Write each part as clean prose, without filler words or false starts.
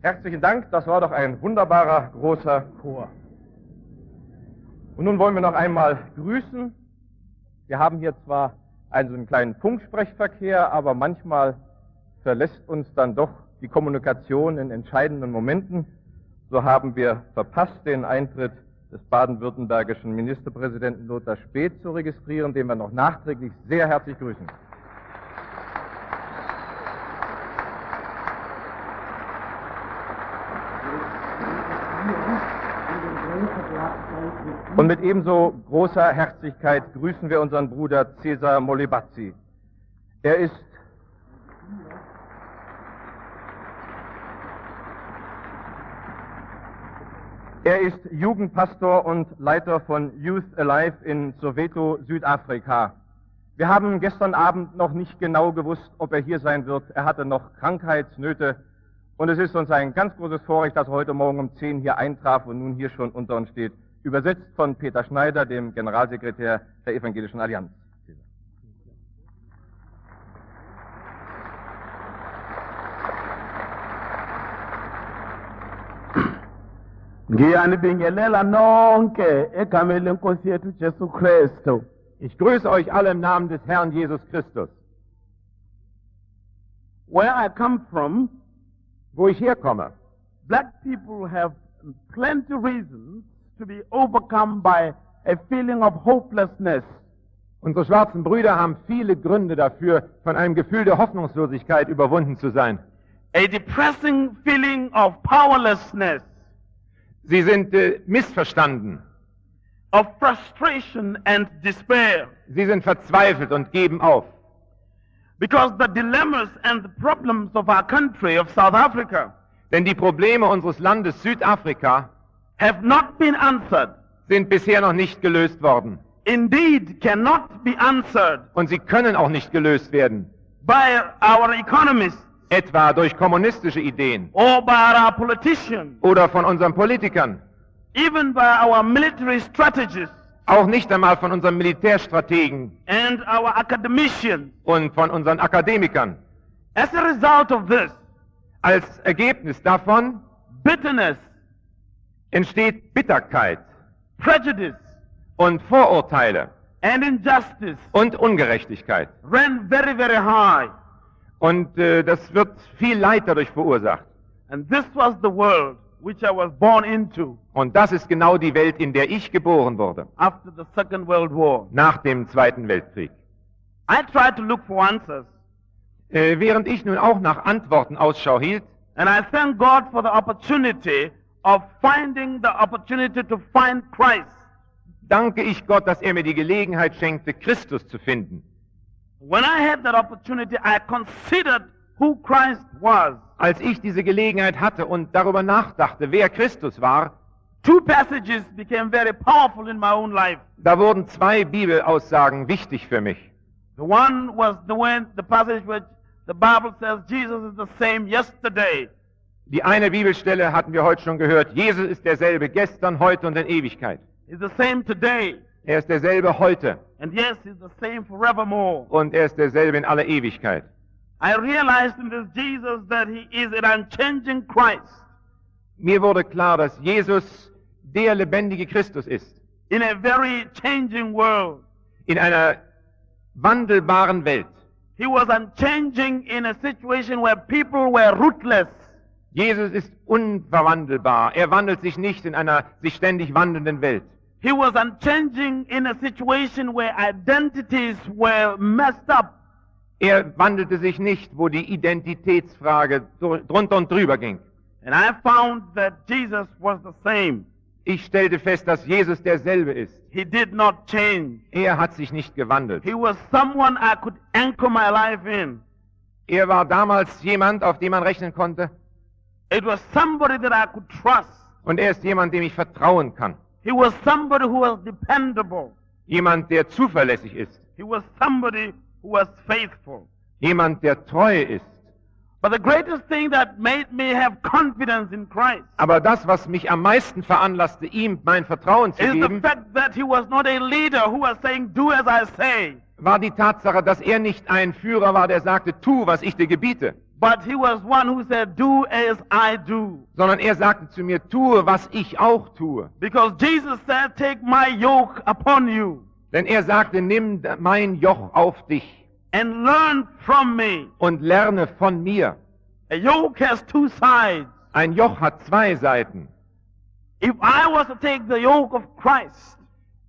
Herzlichen Dank, das war doch ein wunderbarer, großer Chor. Und nun wollen wir noch einmal grüßen. Wir haben hier zwar so einen kleinen Funksprechverkehr, aber manchmal verlässt uns dann doch die Kommunikation in entscheidenden Momenten. So haben wir verpasst, den Eintritt des baden-württembergischen Ministerpräsidenten Lothar Späth zu registrieren, den wir noch nachträglich sehr herzlich grüßen. Und mit ebenso großer Herzlichkeit grüßen wir unseren Bruder Cesar Molebazzi. Er ist Jugendpastor und Leiter von Youth Alive in Soweto, Südafrika. Wir haben gestern Abend noch nicht genau gewusst, ob er hier sein wird. Er hatte noch Krankheitsnöte. Und es ist uns ein ganz großes Vorrecht, dass er heute Morgen um 10 hier eintraf und nun hier schon unter uns steht. Übersetzt von Peter Schneider, dem Generalsekretär der Evangelischen Allianz. Ich grüße euch alle im Namen des Herrn Jesus Christus. Where I come from, wo ich herkomme, black people have plenty reasons to be overcome by a feeling of hopelessness. Unsere schwarzen Brüder haben viele Gründe dafür, von einem Gefühl der Hoffnungslosigkeit überwunden zu sein. A depressing feeling of powerlessness. Sie sind missverstanden. Of frustration and despair. Sie sind verzweifelt und geben auf. Because the dilemmas and the problems of our country, of South Africa, denn die Probleme unseres Landes Südafrika have not been answered. Sind bisher noch nicht gelöst worden. Indeed, cannot be answered. Und sie können auch nicht gelöst werden. By our economists. Etwa durch kommunistische Ideen. Or by our politicians. Oder von unseren Politikern. Even by our military strategists. Auch nicht einmal von unseren Militärstrategen. And our academicians. Und von unseren Akademikern. As a result of this, als Ergebnis davon, bitterness, entsteht Bitterkeit, prejudice und Vorurteile and injustice und Ungerechtigkeit. Ran very, very high. Und das wird viel Leid dadurch verursacht. And this was the world which I was born into. Und das ist genau die Welt, in der ich geboren wurde. After the Second World War. Nach dem Zweiten Weltkrieg. I tried to look for answers. Während ich nun auch nach Antworten Ausschau hielt. And I thank God for the opportunity of finding the opportunity to find Christ. Danke ich Gott, dass er mir die Gelegenheit schenkte, Christus zu finden. When I had that opportunity, I considered who Christ was. Als ich diese Gelegenheit hatte und darüber nachdachte, wer Christus war, two passages became very powerful in my own life. Da wurden zwei Bibelaussagen wichtig für mich. The one was the passage which the Bible says Jesus is the same yesterday. Die eine Bibelstelle hatten wir heute schon gehört. Jesus ist derselbe gestern, heute und in Ewigkeit. He's the same today. Er ist derselbe heute. And yes, he's the same forevermore. Und er ist derselbe in aller Ewigkeit. I realized in this Jesus that he is an unchanging Christ. Mir wurde klar, dass Jesus der lebendige Christus ist. In a very changing world. In einer wandelbaren Welt. He was unchanging in a situation where people were rootless. Jesus ist unverwandelbar. Er wandelt sich nicht in einer sich ständig wandelnden Welt. He was unchanging in a situation where identities were messed up. Er wandelte sich nicht, wo die Identitätsfrage drunter und drüber ging. And I found that Jesus was the same. Ich stellte fest, dass Jesus derselbe ist. He did not change. Er hat sich nicht gewandelt. He was someone I could anchor my life in. Er war damals jemand, auf den man rechnen konnte. It was somebody that I could trust. Und er ist jemand, dem ich vertrauen kann. He was somebody who was dependable. Jemand, der zuverlässig ist. He was somebody who was faithful. Jemand, der treu ist. But the greatest thing that made me have confidence in Christ. Aber das, was mich am meisten veranlasste, ihm mein Vertrauen zu geben, is the fact that he was not a leader who was saying, "Do as I say." War die Tatsache, dass er nicht ein Führer war, der sagte, tu, was ich dir gebiete. but he was one who said, do as I do. sondern er sagte zu mir, tue, was ich auch tue. Because Jesus said, take my yoke upon you Denn er sagte, nimm mein Joch auf dich and learn from me. und lerne von mir. A yoke has two sides. Ein Joch hat zwei Seiten. If I was to take the yoke of Christ,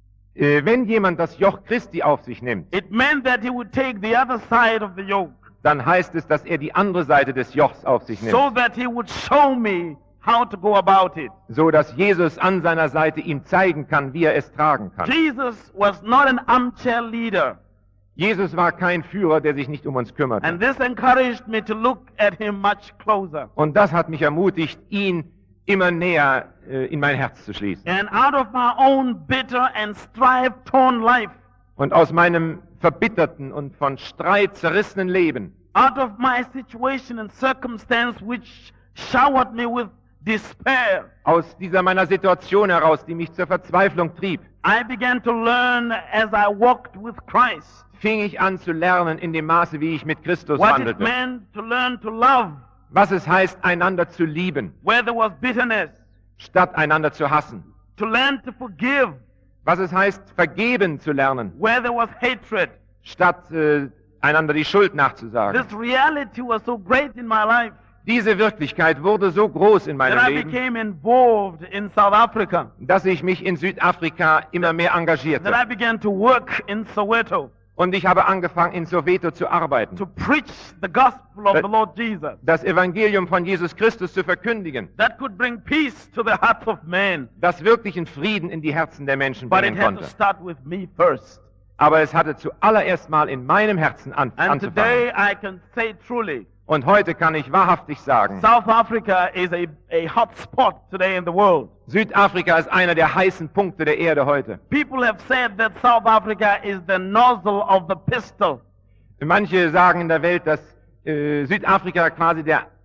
Wenn jemand das Joch Christi auf sich nimmt, it meant that he would take the other side of the yoke, dann heißt es, dass er die andere Seite des Jochs auf sich nimmt, so that he would show me how to go about it. so dass Jesus an seiner Seite ihm zeigen kann, wie er es tragen kann. Jesus was not an armchair leader, Jesus war kein Führer, der sich nicht um uns kümmerte. and this encouraged me to look at him much closer. Und das hat mich ermutigt, ihn immer näher in mein Herz zu schließen. And out of my own bitter and strife-torn life, Und aus meinem verbitterten und von Streit zerrissenen Leben, out of my situation and circumstance which showered me with despair, aus dieser meiner Situation heraus, die mich zur Verzweiflung trieb, I began to learn as I walked with Christ fing ich an zu lernen in dem Maße, wie ich mit Christus what it wandelte. meant to learn to love Was es heißt, einander zu lieben, where there was bitterness, statt einander zu hassen. to learn to forgive Was es heißt, vergeben zu lernen, where there was hatred. statt einander die Schuld nachzusagen. This reality was so great in my life Diese Wirklichkeit wurde so groß in that meinem I Leben, became involved in South Africa, dass ich mich in Südafrika immer mehr that I engagierte. began to work in Soweto Und ich habe angefangen, in Soweto zu arbeiten, to preach the gospel of the Lord Jesus das Evangelium von Jesus Christus zu verkündigen, that could bring peace to the hearts of men. das wirklichen Frieden in die Herzen der Menschen But it bringen had to konnte. start with me first. Aber es hatte zuallererst mal in meinem Herzen And anzufangen. today I can say truly, Und heute kann ich wahrhaftig sagen, South Africa is a hot spot today in the world. Südafrika ist einer der heißen Punkte der Erde heute. People have said that South Africa is the nozzle of the pistol. Manche sagen in der Welt, dass Südafrika quasi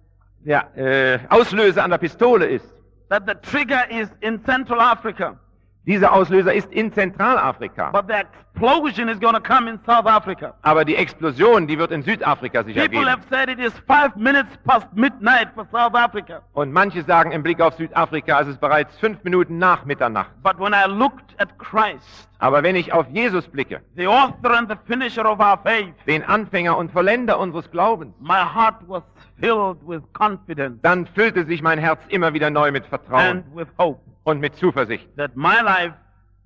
der Auslöser an der Pistole ist. That the trigger is in Central Africa, Dieser Auslöser ist in Zentralafrika. but the explosion is going to come in South Africa. Aber die Explosion, die wird in Südafrika sicher People geben. have said it is 5 minutes past midnight for South Africa. Und manche sagen im Blick auf Südafrika, es ist bereits 5 Minuten nach Mitternacht. But when I looked at Christ, Aber wenn ich auf Jesus blicke, the author and the finisher of our faith, den Anfänger und Vollender unseres Glaubens, my heart was filled with confidence dann füllte sich mein Herz immer wieder neu mit Vertrauen and with hope und mit Zuversicht, that my life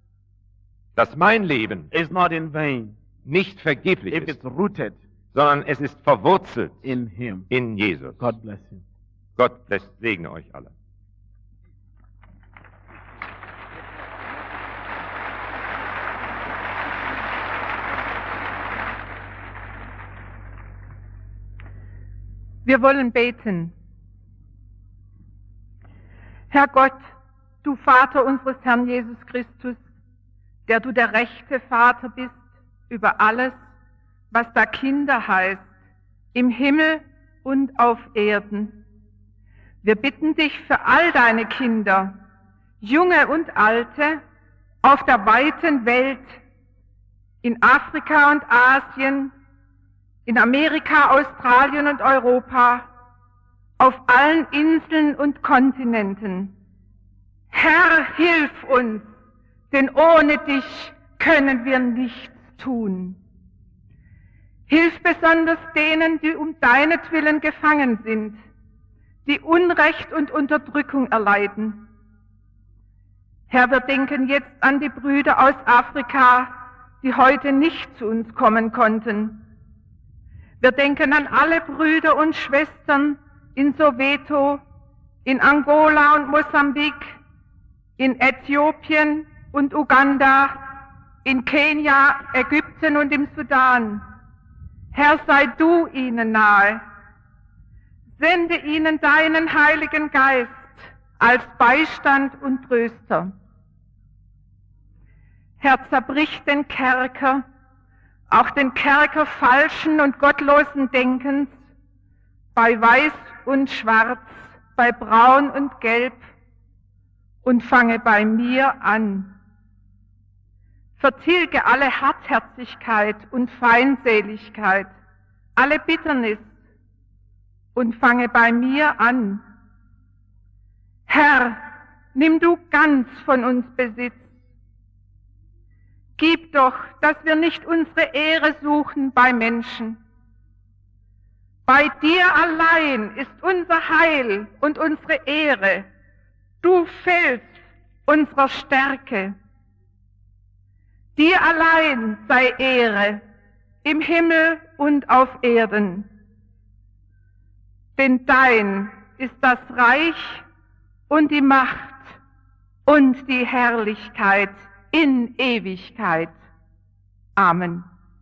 dass mein Leben is not in vain nicht vergeblich if ist, it's rooted sondern es ist verwurzelt in Him. in Jesus. God bless you. Gott segne euch alle. Wir wollen beten. Herr Gott, du Vater unseres Herrn Jesus Christus, der du der rechte Vater bist über alles, was da Kinder heißt, im Himmel und auf Erden. Wir bitten dich für all deine Kinder, junge und alte, auf der weiten Welt, in Afrika und Asien, in Amerika, Australien und Europa, auf allen Inseln und Kontinenten. Herr, hilf uns, denn ohne dich können wir nichts tun. Hilf besonders denen, die um deinetwillen gefangen sind, die Unrecht und Unterdrückung erleiden. Herr, wir denken jetzt an die Brüder aus Afrika, die heute nicht zu uns kommen konnten. Wir denken an alle Brüder und Schwestern in Soweto, in Angola und Mosambik, in Äthiopien und Uganda, in Kenia, Ägypten und im Sudan. Herr, sei du ihnen nahe. Sende ihnen deinen Heiligen Geist als Beistand und Tröster. Herr, zerbrich den Kerker, auch den Kerker falschen und gottlosen Denkens, bei Weiß und Schwarz, bei Braun und Gelb, und fange bei mir an. Vertilge alle Hartherzigkeit und Feindseligkeit, alle Bitternis und fange bei mir an. Herr, nimm du ganz von uns Besitz. Gib doch, dass wir nicht unsere Ehre suchen bei Menschen. Bei dir allein ist unser Heil und unsere Ehre. Du Fels unserer Stärke. Dir allein sei Ehre im Himmel und auf Erden. Denn dein ist das Reich und die Macht und die Herrlichkeit in Ewigkeit. Amen.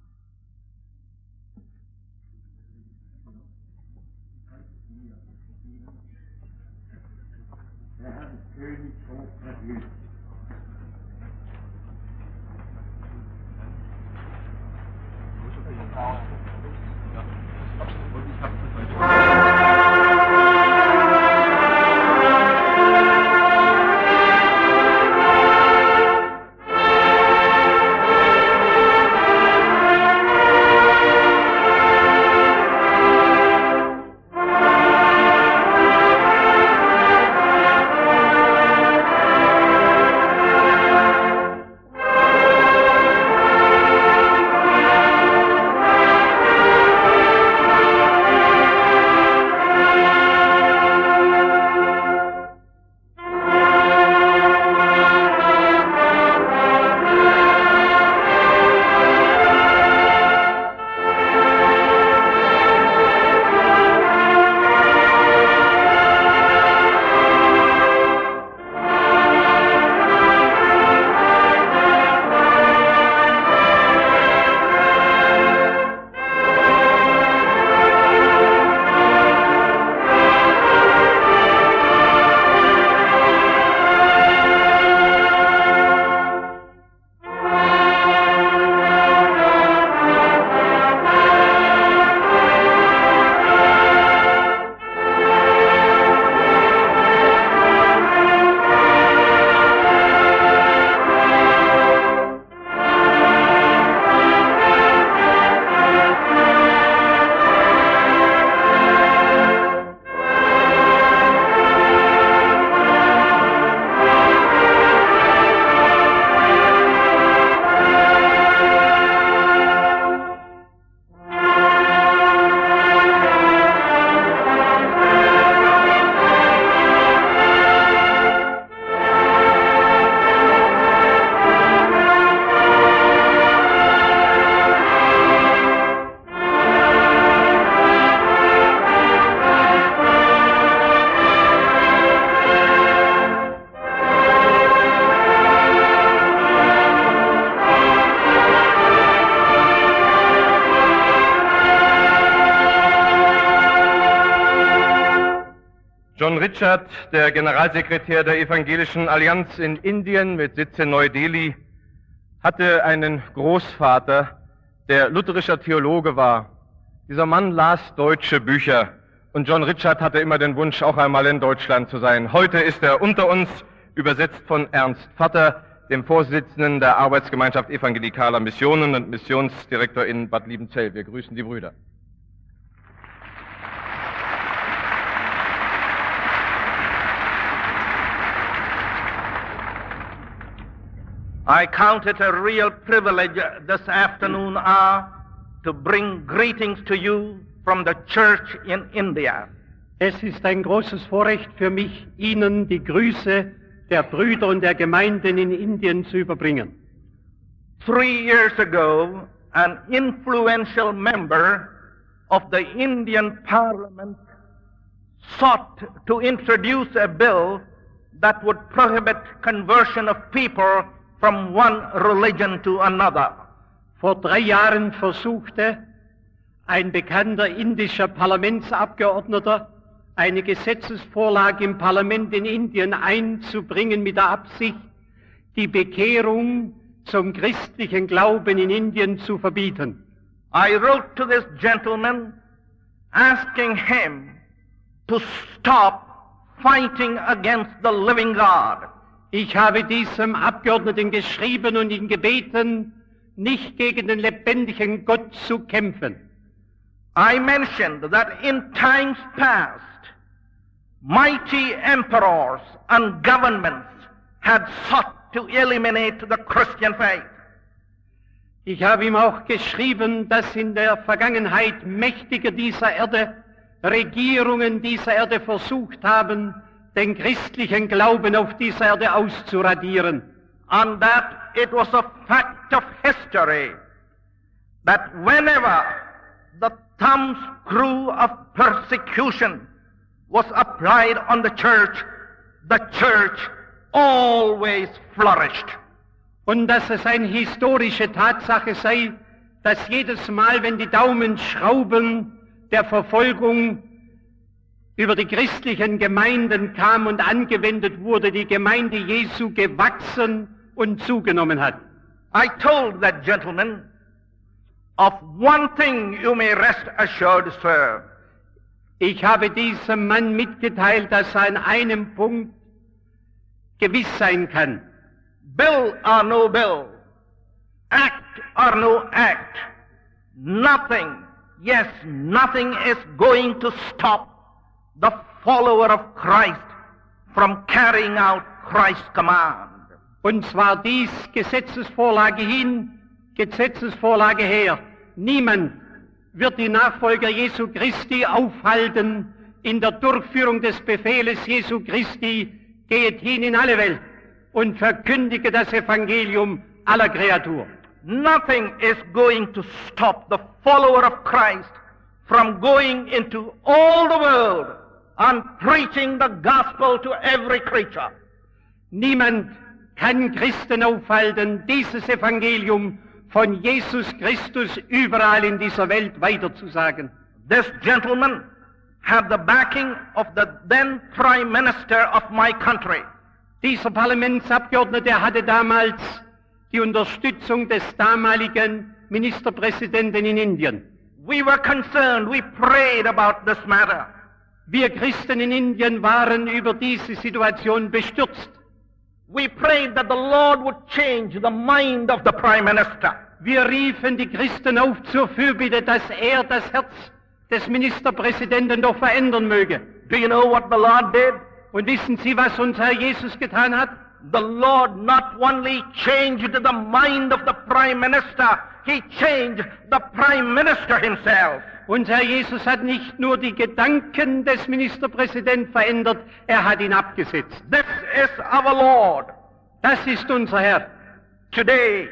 John Richard, der Generalsekretär der Evangelischen Allianz in Indien mit Sitz in Neu-Delhi, hatte einen Großvater, der lutherischer Theologe war. Dieser Mann las deutsche Bücher und John Richard hatte immer den Wunsch, auch einmal in Deutschland zu sein. Heute ist er unter uns, übersetzt von Ernst Vatter, dem Vorsitzenden der Arbeitsgemeinschaft Evangelikaler Missionen und Missionsdirektor in Bad Liebenzell. Wir grüßen die Brüder. I count it a real privilege this afternoon to bring greetings to you from the church in India. Es ist ein großes Vorrecht für mich, Ihnen die Grüße der Brüder und der Gemeinden in Indien zu überbringen. 3 years ago, an influential member of the Indian Parliament sought to introduce a bill that would prohibit conversion of people from one religion to another. Vor 3 Jahren versuchte ein bekannter indischer Parlamentsabgeordneter eine Gesetzesvorlage im Parlament in Indien einzubringen mit der Absicht, die Bekehrung zum christlichen Glauben in Indien zu verbieten. I wrote to this gentleman asking him to stop fighting against the living God. Ich habe diesem Abgeordneten geschrieben und ihn gebeten, nicht gegen den lebendigen Gott zu kämpfen. I mentioned that in times past, mighty emperors and governments had sought to eliminate the Christian faith. Ich habe ihm auch geschrieben, dass in der Vergangenheit Mächtige dieser Erde, Regierungen dieser Erde versucht haben, den christlichen Glauben auf dieser Erde auszuradieren. And that it was a fact of history that whenever the thumbscrew of persecution was applied on the church always flourished. Und dass es eine historische Tatsache sei, dass jedes Mal, wenn die Daumenschrauben der Verfolgung über die christlichen Gemeinden kam und angewendet wurde, die Gemeinde Jesu gewachsen und zugenommen hat. I told that gentleman, of one thing you may rest assured, sir. Ich habe diesem Mann mitgeteilt, dass er an einem Punkt gewiss sein kann. Bill or no bill, act or no act, nothing, yes, nothing is going to stop the follower of Christ from carrying out Christ's command. Und zwar dies Gesetzesvorlage hin, Gesetzesvorlage her. Niemand wird die Nachfolger Jesu Christi aufhalten in der Durchführung des Befehles Jesu Christi, geht hin in alle Welt und verkündige das Evangelium aller Kreatur. Nothing is going to stop the follower of Christ from going into all the world and preaching the gospel to every creature. Niemand kann Christen aufhalten, dieses Evangelium von Jesus Christus überall in dieser Welt weiterzusagen. This gentleman had the backing of the then Prime Minister of my country. Dieser Parlamentsabgeordnete hatte damals die Unterstützung des damaligen Ministerpräsidenten in Indien. We were concerned, we prayed about this matter. Wir Christen in Indien waren über diese Situation bestürzt. We prayed that the Lord would change the mind of the Prime Minister. Wir riefen die Christen auf zur Fürbitte, dass er das Herz des Ministerpräsidenten doch verändern möge. Do you know what the Lord did? Und wissen Sie, was unser Herr Jesus getan hat? The Lord not only changed the mind of the Prime Minister, He changed the Prime Minister himself. Unser Herr Jesus hat nicht nur die Gedanken des Ministerpräsidenten verändert, er hat ihn abgesetzt. This is our Lord. Das ist unser Herr. Today,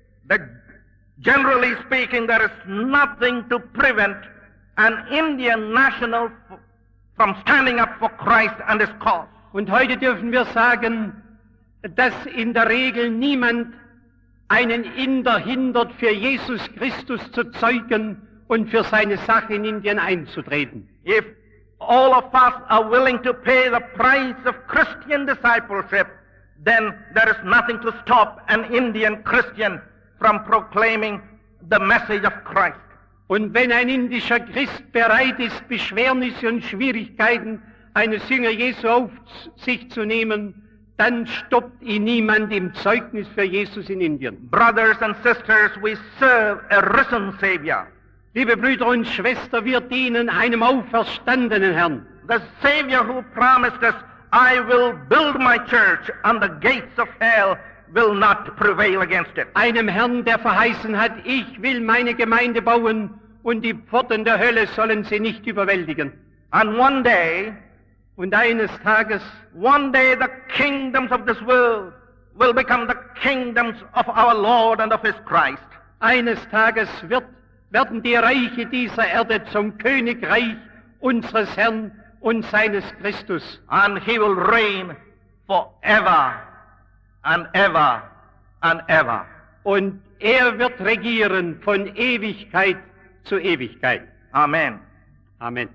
generally speaking, there is nothing to prevent an Indian national from standing up for Christ and His cause. Und heute dürfen wir sagen, dass in der Regel niemand einen Inder hindert, für Jesus Christus zu zeugen und für seine Sache in Indien einzutreten. If all of us are willing to pay the price of Christian discipleship, then there is nothing to stop an Indian Christian from proclaiming the message of Christ. Und wenn ein indischer Christ bereit ist, Beschwernisse und Schwierigkeiten eines Jünger Jesu auf sich zu nehmen, dann stoppt ihn niemand im Zeugnis für Jesus in Indien. Brothers and sisters, we serve a risen Savior. Liebe Brüder und Schwestern, wir dienen einem auferstandenen Herrn. The Savior who promised us, I will build my church and the gates of hell will not prevail against it. Einem Herrn, der verheißen hat, ich will meine Gemeinde bauen und die Pforten der Hölle sollen sie nicht überwältigen. And one day, und eines Tages, the kingdoms of this world will become the kingdoms of our Lord and of His Christ. Eines Tages werden die Reiche dieser Erde zum Königreich unseres Herrn und seines Christus. And He will reign forever and ever and ever. Und er wird regieren von Ewigkeit zu Ewigkeit. Amen. Amen.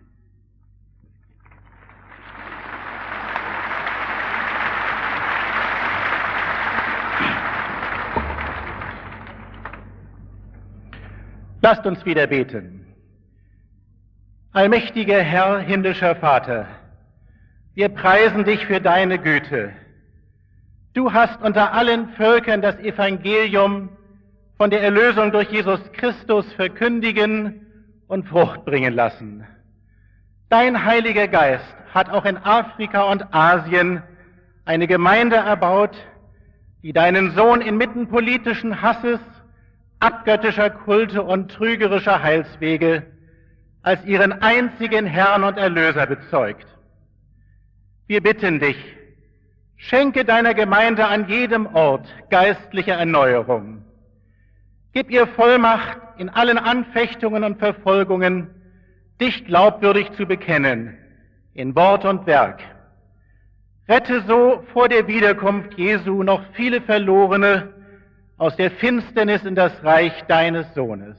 Lasst uns wieder beten. Allmächtiger Herr, himmlischer Vater, wir preisen dich für deine Güte. Du hast unter allen Völkern das Evangelium von der Erlösung durch Jesus Christus verkündigen und Frucht bringen lassen. Dein Heiliger Geist hat auch in Afrika und Asien eine Gemeinde erbaut, die deinen Sohn inmitten politischen Hasses, abgöttischer Kulte und trügerischer Heilswege als ihren einzigen Herrn und Erlöser bezeugt. Wir bitten dich, schenke deiner Gemeinde an jedem Ort geistliche Erneuerung. Gib ihr Vollmacht, in allen Anfechtungen und Verfolgungen dich glaubwürdig zu bekennen, in Wort und Werk. Rette so vor der Wiederkunft Jesu noch viele Verlorene aus der Finsternis in das Reich deines Sohnes.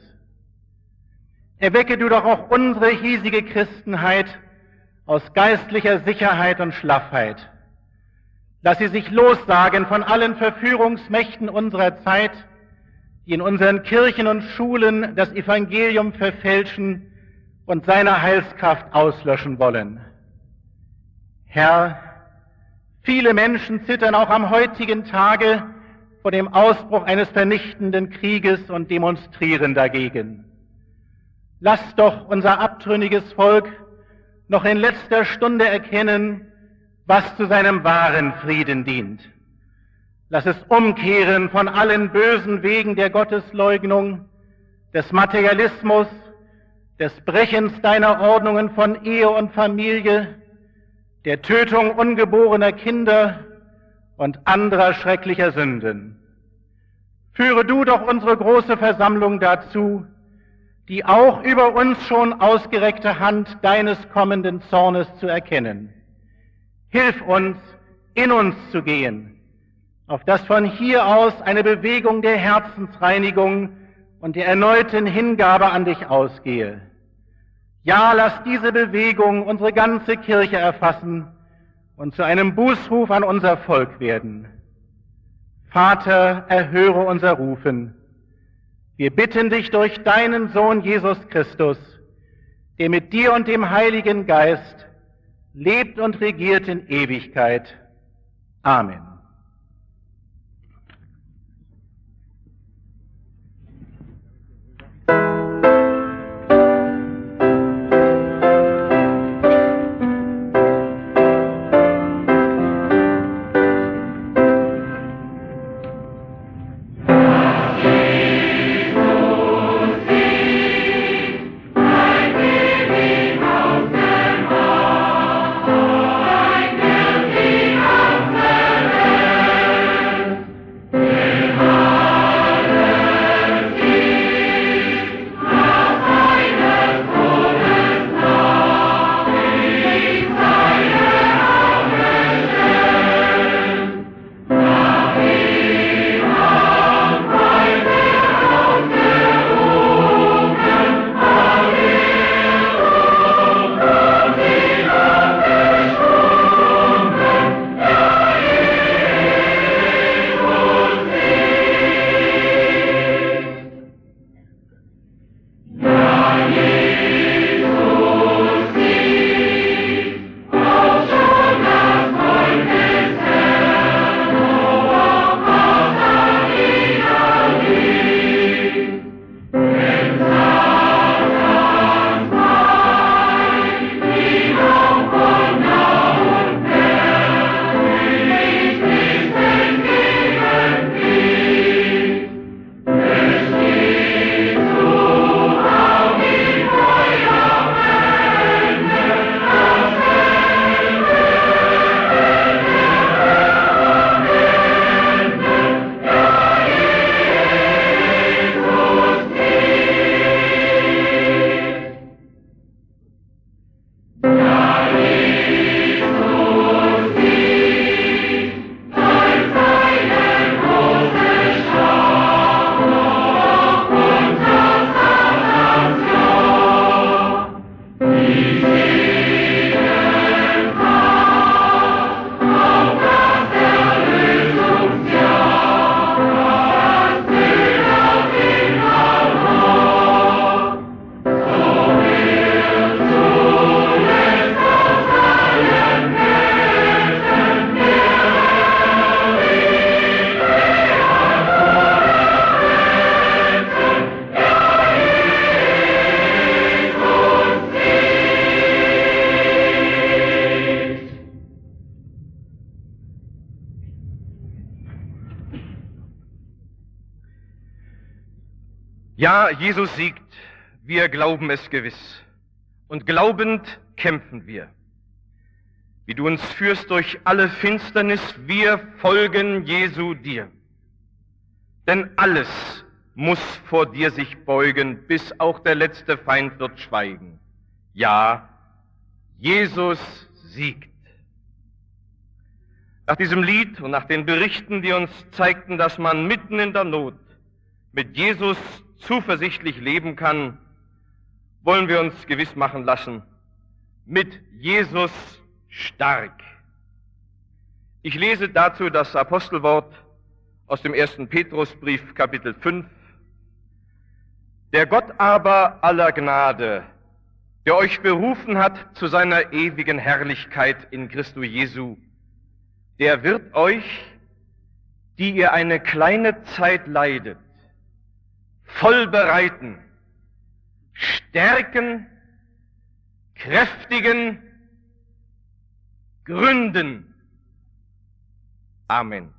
Erwecke du doch auch unsere hiesige Christenheit aus geistlicher Sicherheit und Schlaffheit. Lass sie sich lossagen von allen Verführungsmächten unserer Zeit, die in unseren Kirchen und Schulen das Evangelium verfälschen und seine Heilskraft auslöschen wollen. Herr, viele Menschen zittern auch am heutigen Tage vor dem Ausbruch eines vernichtenden Krieges und demonstrieren dagegen. Lass doch unser abtrünniges Volk noch in letzter Stunde erkennen, was zu seinem wahren Frieden dient. Lass es umkehren von allen bösen Wegen der Gottesleugnung, des Materialismus, des Brechens deiner Ordnungen von Ehe und Familie, der Tötung ungeborener Kinder und anderer schrecklicher Sünden. Führe du doch unsere große Versammlung dazu, die auch über uns schon ausgereckte Hand deines kommenden Zornes zu erkennen. Hilf uns, in uns zu gehen, auf dass von hier aus eine Bewegung der Herzensreinigung und der erneuten Hingabe an dich ausgehe. Ja, lass diese Bewegung unsere ganze Kirche erfassen und zu einem Bußruf an unser Volk werden. Vater, erhöre unser Rufen. Wir bitten dich durch deinen Sohn Jesus Christus, der mit dir und dem Heiligen Geist lebt und regiert in Ewigkeit. Amen. Amen. Ja, Jesus siegt. Wir glauben es gewiss. Und glaubend kämpfen wir. Wie du uns führst durch alle Finsternis, wir folgen Jesu dir. Denn alles muss vor dir sich beugen, bis auch der letzte Feind wird schweigen. Ja, Jesus siegt. Nach diesem Lied und nach den Berichten, die uns zeigten, dass man mitten in der Not mit Jesus zuversichtlich leben kann, wollen wir uns gewiss machen lassen, mit Jesus stark. Ich lese dazu das Apostelwort aus dem 1. Petrusbrief, Kapitel 5. Der Gott aber aller Gnade, der euch berufen hat zu seiner ewigen Herrlichkeit in Christo Jesu, der wird euch, die ihr eine kleine Zeit leidet, voll bereiten, stärken, kräftigen, gründen. Amen.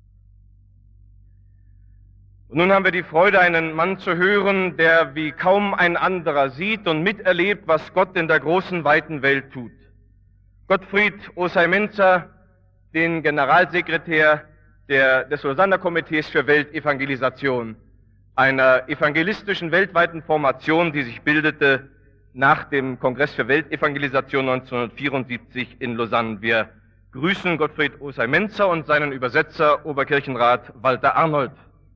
Und nun haben wir die Freude, einen Mann zu hören, der wie kaum ein anderer sieht und miterlebt, was Gott in der großen, weiten Welt tut. Gottfried Osei-Menzer, den Generalsekretär des Lausanner Komitees für Weltevangelisation, einer evangelistischen weltweiten Formation, die sich bildete nach dem Kongress für Weltevangelisation 1974 in Lausanne. Wir grüßen Gottfried Osei-Menzer und seinen Übersetzer, Oberkirchenrat Walter Arnold.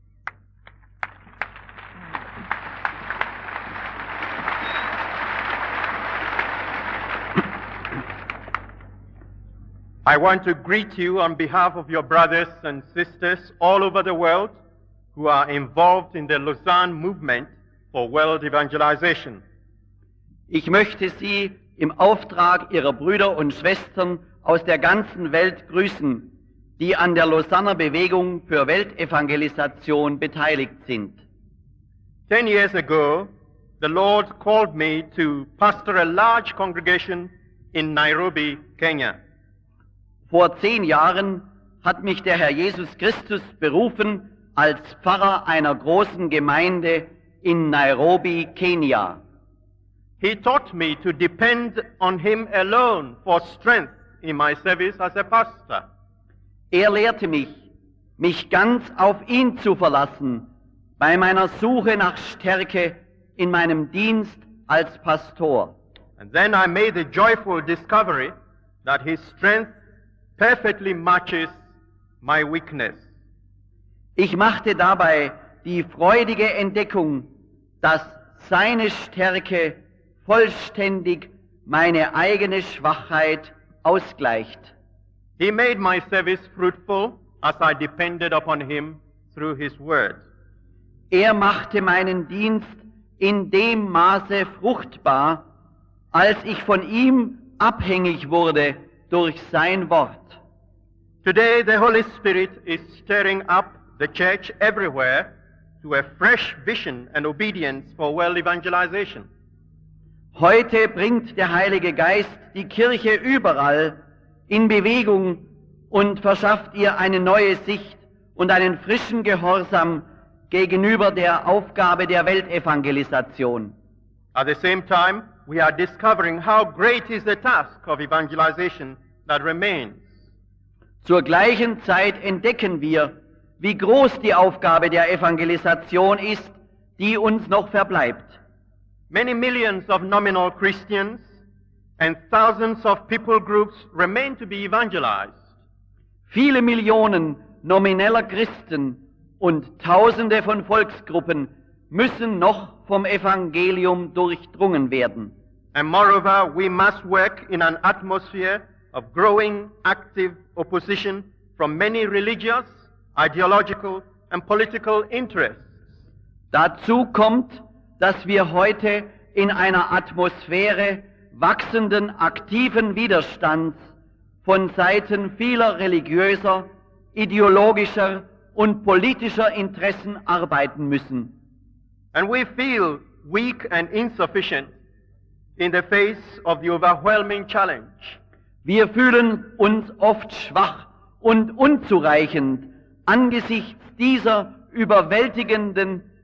I want to greet you on behalf of your brothers and sisters all over the world who are involved in the Lausanne movement for world evangelization. Ich möchte Sie im Auftrag Ihrer Brüder und Schwestern aus der ganzen Welt grüßen, die an der Lausanner Bewegung für Weltevangelisation beteiligt sind. 10 years ago, the Lord called me to pastor a large congregation in Nairobi, Kenya. Vor 10 Jahren hat mich der Herr Jesus Christus berufen als Pfarrer einer großen Gemeinde in Nairobi, Kenia. He taught me to depend on Him alone for strength in my service as a pastor. Er lehrte mich ganz auf ihn zu verlassen, bei meiner Suche nach Stärke in meinem Dienst als Pastor. And then I made the joyful discovery that His strength perfectly matches my weakness. Ich machte dabei die freudige Entdeckung, dass seine Stärke vollständig meine eigene Schwachheit ausgleicht. He made my service fruitful as I depended upon Him through His word. Er machte meinen Dienst in dem Maße fruchtbar, als ich von ihm abhängig wurde durch sein Wort. Today the Holy Spirit is stirring up the church everywhere to a fresh vision and obedience for world evangelization. Heute bringt der Heilige Geist die Kirche überall in Bewegung und verschafft ihr eine neue Sicht und einen frischen Gehorsam gegenüber der Aufgabe der Weltevangelisation. At the same time, we are discovering how great is the task of evangelization that remains. Zur gleichen Zeit entdecken wir, wie groß die Aufgabe der Evangelisation ist, die uns noch verbleibt. Many millions of nominal Christians and thousands of people groups remain to be evangelized. Viele Millionen nomineller Christen und Tausende von Volksgruppen müssen noch vom Evangelium durchdrungen werden. And moreover, we must work in an atmosphere of growing active opposition from many religious, ideological and political interests. Dazu kommt, dass wir heute in einer Atmosphäre wachsenden aktiven Widerstands von Seiten vieler religiöser, ideologischer und politischer Interessen arbeiten müssen. And we feel weak and insufficient in the face of the overwhelming challenge. Wir fühlen uns oft schwach und unzureichend angesichts dieser überwältigenden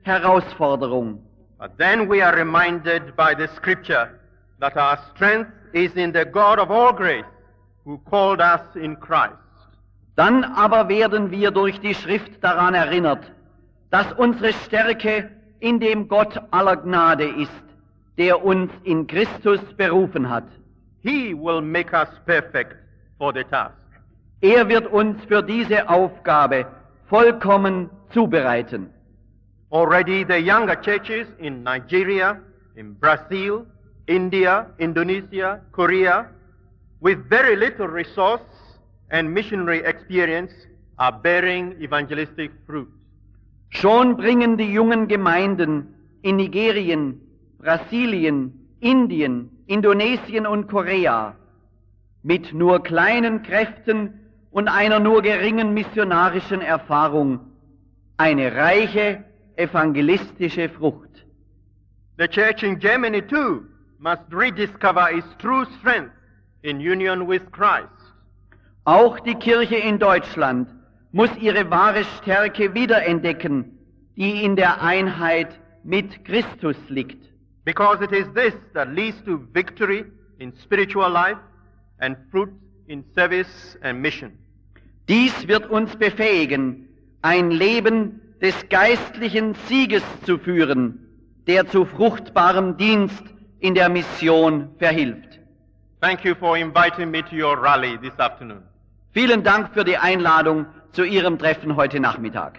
Herausforderung. But then we are reminded by the scripture that our strength is in the God of all grace, who called us in Christ. Dann aber werden wir durch die Schrift daran erinnert, dass unsere Stärke in dem Gott aller Gnade ist, der uns in Christus berufen hat. He will make us perfect for the task. Er wird uns für diese Aufgabe vollkommen zubereiten. Already the younger churches in Nigeria, in Brazil, India, Indonesia, Korea, with very little resource and missionary experience, are bearing evangelistic fruit. Schon bringen die jungen Gemeinden in Nigerien, Brasilien, Indien, Indonesien und Korea mit nur kleinen Kräften und einer nur geringen missionarischen Erfahrung eine reiche evangelistische Frucht. The church in Germany too must rediscover its true strength in union with Christ. Auch die Kirche in Deutschland muss ihre wahre Stärke wiederentdecken, die in der Einheit mit Christus liegt. Because it is this that leads to victory in spiritual life and fruit in service and mission. Dies wird uns befähigen, ein Leben des geistlichen Sieges zu führen, der zu fruchtbarem Dienst in der Mission verhilft. Thank you for inviting me to your rally this afternoon. Vielen Dank für die Einladung zu Ihrem Treffen heute Nachmittag.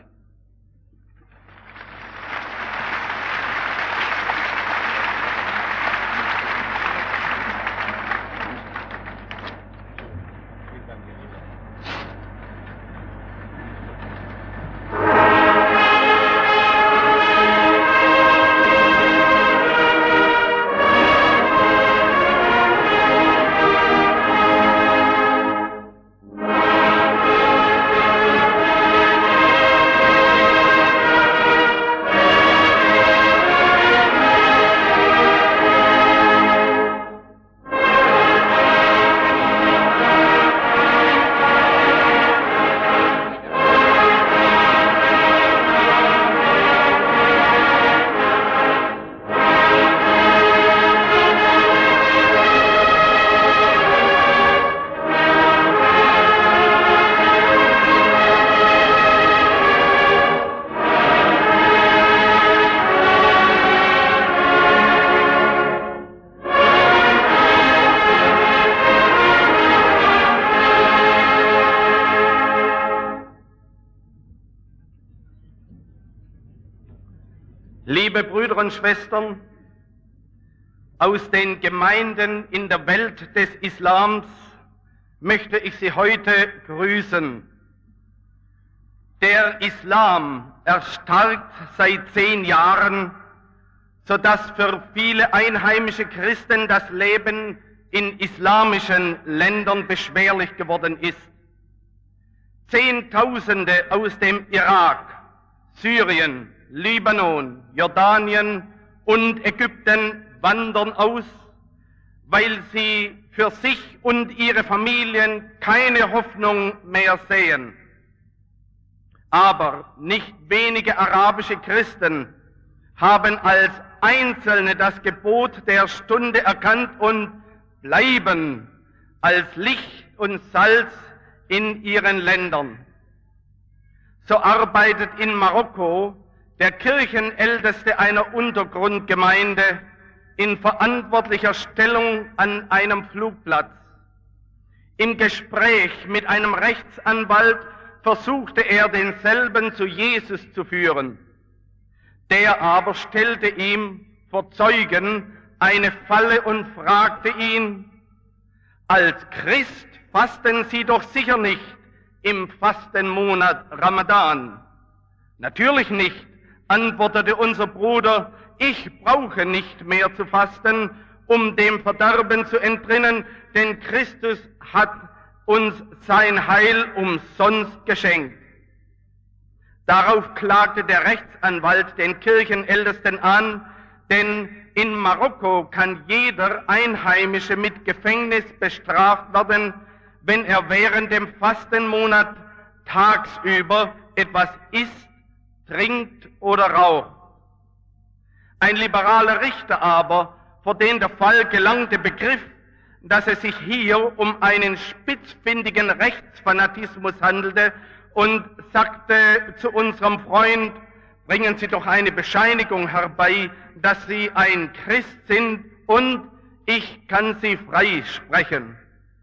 Liebe Brüder und Schwestern, aus den Gemeinden in der Welt des Islams möchte ich Sie heute grüßen. Der Islam erstarkt seit 10 Jahren, sodass für viele einheimische Christen das Leben in islamischen Ländern beschwerlich geworden ist. Zehntausende aus dem Irak, Syrien, Libanon, Jordanien und Ägypten wandern aus, weil sie für sich und ihre Familien keine Hoffnung mehr sehen. Aber nicht wenige arabische Christen haben als Einzelne das Gebot der Stunde erkannt und bleiben als Licht und Salz in ihren Ländern. So arbeitet in Marokko der Kirchenälteste einer Untergrundgemeinde in verantwortlicher Stellung an einem Flugplatz. Im Gespräch mit einem Rechtsanwalt versuchte er, denselben zu Jesus zu führen. Der aber stellte ihm vor Zeugen eine Falle und fragte ihn: Als Christ fasten Sie doch sicher nicht im Fastenmonat Ramadan. Natürlich nicht, antwortete unser Bruder, ich brauche nicht mehr zu fasten, um dem Verderben zu entrinnen, denn Christus hat uns sein Heil umsonst geschenkt. Darauf klagte der Rechtsanwalt den Kirchenältesten an, denn in Marokko kann jeder Einheimische mit Gefängnis bestraft werden, wenn er während dem Fastenmonat tagsüber etwas isst, trinkt oder raucht. Ein liberaler Richter aber, vor den der Fall gelangte, begriff, dass es sich hier um einen spitzfindigen Rechtsfanatismus handelte und sagte zu unserem Freund, bringen Sie doch eine Bescheinigung herbei, dass Sie ein Christ sind und ich kann Sie freisprechen.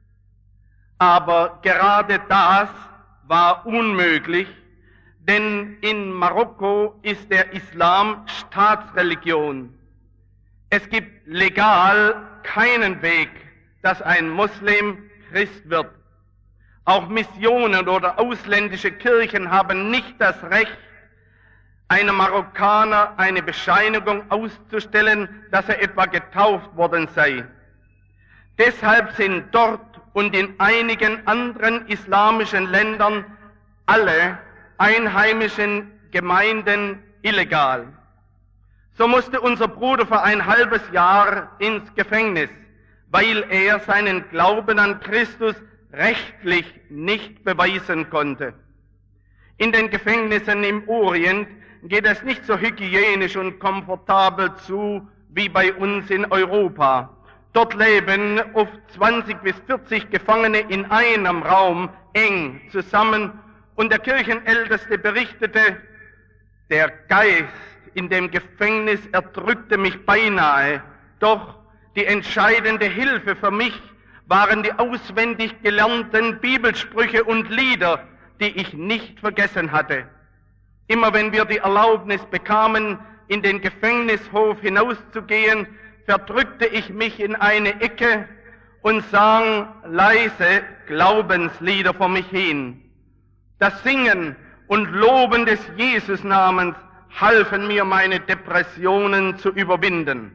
Aber gerade das war unmöglich, denn in Marokko ist der Islam Staatsreligion. Es gibt legal keinen Weg, dass ein Muslim Christ wird. Auch Missionen oder ausländische Kirchen haben nicht das Recht, einem Marokkaner eine Bescheinigung auszustellen, dass er etwa getauft worden sei. Deshalb sind dort und in einigen anderen islamischen Ländern alle einheimischen Gemeinden illegal. So musste unser Bruder für ein halbes Jahr ins Gefängnis, weil er seinen Glauben an Christus rechtlich nicht beweisen konnte. In den Gefängnissen im Orient geht es nicht so hygienisch und komfortabel zu wie bei uns in Europa. Dort leben oft 20 bis 40 Gefangene in einem Raum eng zusammen und der Kirchenälteste berichtete, der Geist in dem Gefängnis erdrückte mich beinahe, doch die entscheidende Hilfe für mich waren die auswendig gelernten Bibelsprüche und Lieder, die ich nicht vergessen hatte. Immer wenn wir die Erlaubnis bekamen, in den Gefängnishof hinauszugehen, verdrückte ich mich in eine Ecke und sang leise Glaubenslieder vor mich hin. Das Singen und Loben des Jesusnamens halfen mir, meine Depressionen zu überwinden.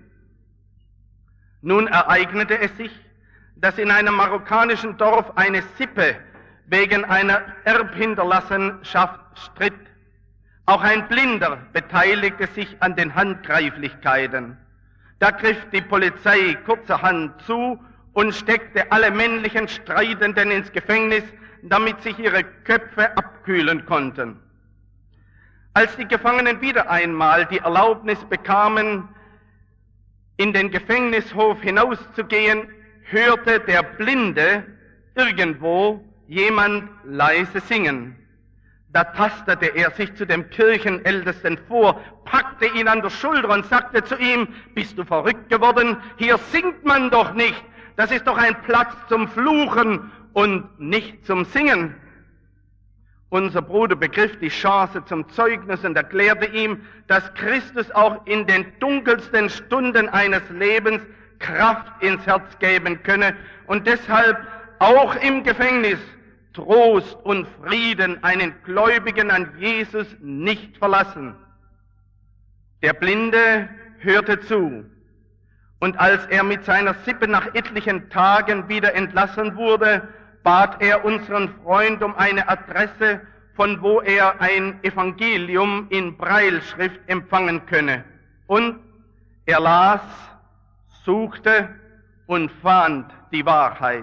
Nun ereignete es sich, dass in einem marokkanischen Dorf eine Sippe wegen einer Erbhinterlassenschaft stritt. Auch ein Blinder beteiligte sich an den Handgreiflichkeiten. Da griff die Polizei kurzerhand zu und steckte alle männlichen Streitenden ins Gefängnis, damit sich ihre Köpfe abkühlen konnten. Als die Gefangenen wieder einmal die Erlaubnis bekamen, in den Gefängnishof hinauszugehen, hörte der Blinde irgendwo jemand leise singen. Da tastete er sich zu dem Kirchenältesten vor, packte ihn an der Schulter und sagte zu ihm, bist du verrückt geworden? Hier singt man doch nicht. Das ist doch ein Platz zum Fluchen und nicht zum Singen. Unser Bruder begriff die Chance zum Zeugnis und erklärte ihm, dass Christus auch in den dunkelsten Stunden eines Lebens Kraft ins Herz geben könne und deshalb auch im Gefängnis Trost und Frieden einen Gläubigen an Jesus nicht verlassen. Der Blinde hörte zu, und als er mit seiner Sippe nach etlichen Tagen wieder entlassen wurde, bat er unseren Freund um eine Adresse, von wo er ein Evangelium in Brailleschrift empfangen könne. Und er las, suchte und fand die Wahrheit.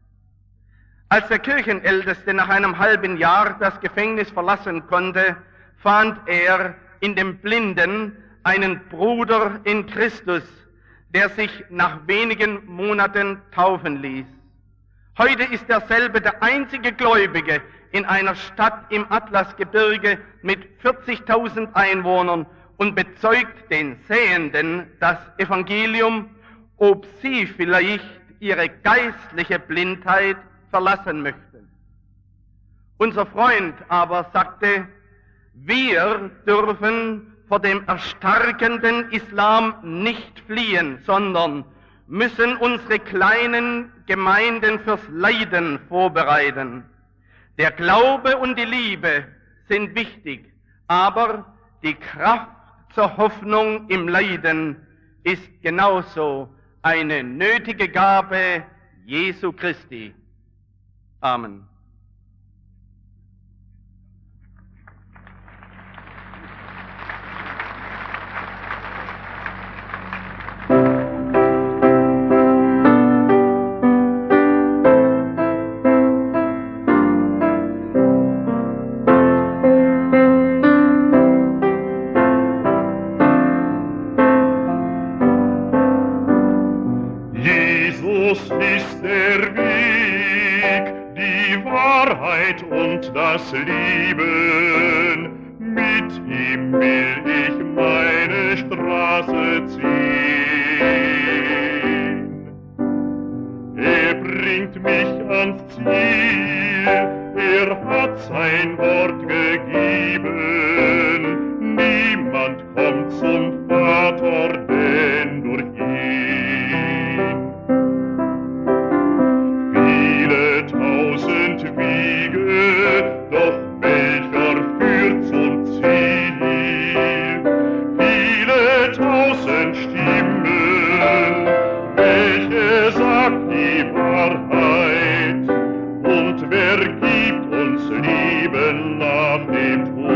Als der Kirchenälteste nach einem halben Jahr das Gefängnis verlassen konnte, fand er in dem Blinden einen Bruder in Christus, der sich nach wenigen Monaten taufen ließ. Heute ist derselbe der einzige Gläubige in einer Stadt im Atlasgebirge mit 40.000 Einwohnern und bezeugt den Sehenden das Evangelium, ob sie vielleicht ihre geistliche Blindheit verlassen möchten. Unser Freund aber sagte, wir dürfen vor dem erstarkenden Islam nicht fliehen, sondern müssen unsere kleinen Gemeinden fürs Leiden vorbereiten. Der Glaube und die Liebe sind wichtig, aber die Kraft zur Hoffnung im Leiden ist genauso eine nötige Gabe Jesu Christi. Amen. Wahrheit und das Leben. Mit ihm will ich meine Straße ziehen. Er bringt mich ans Ziel, er hat sein Wort gegeben. Niemand kommt zum Vater, denn durch ihn. Viele tausend Wege, doch welcher führt zum Ziel? Viele tausend Stimmen, welche sagt die Wahrheit? Und wer gibt uns Leben nach dem Tod?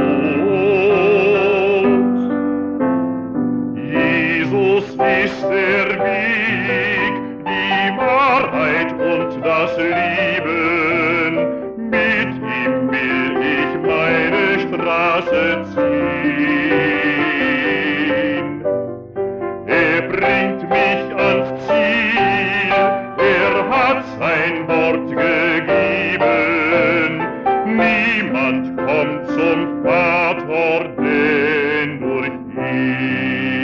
Jesus ist der Weg, die Wahrheit und das Leben. Mit ihm will ich meine Straße ziehen. Er bringt mich ans Ziel, er hat sein Wort gegeben. Niemand kommt zum Vater, denn durch ihn.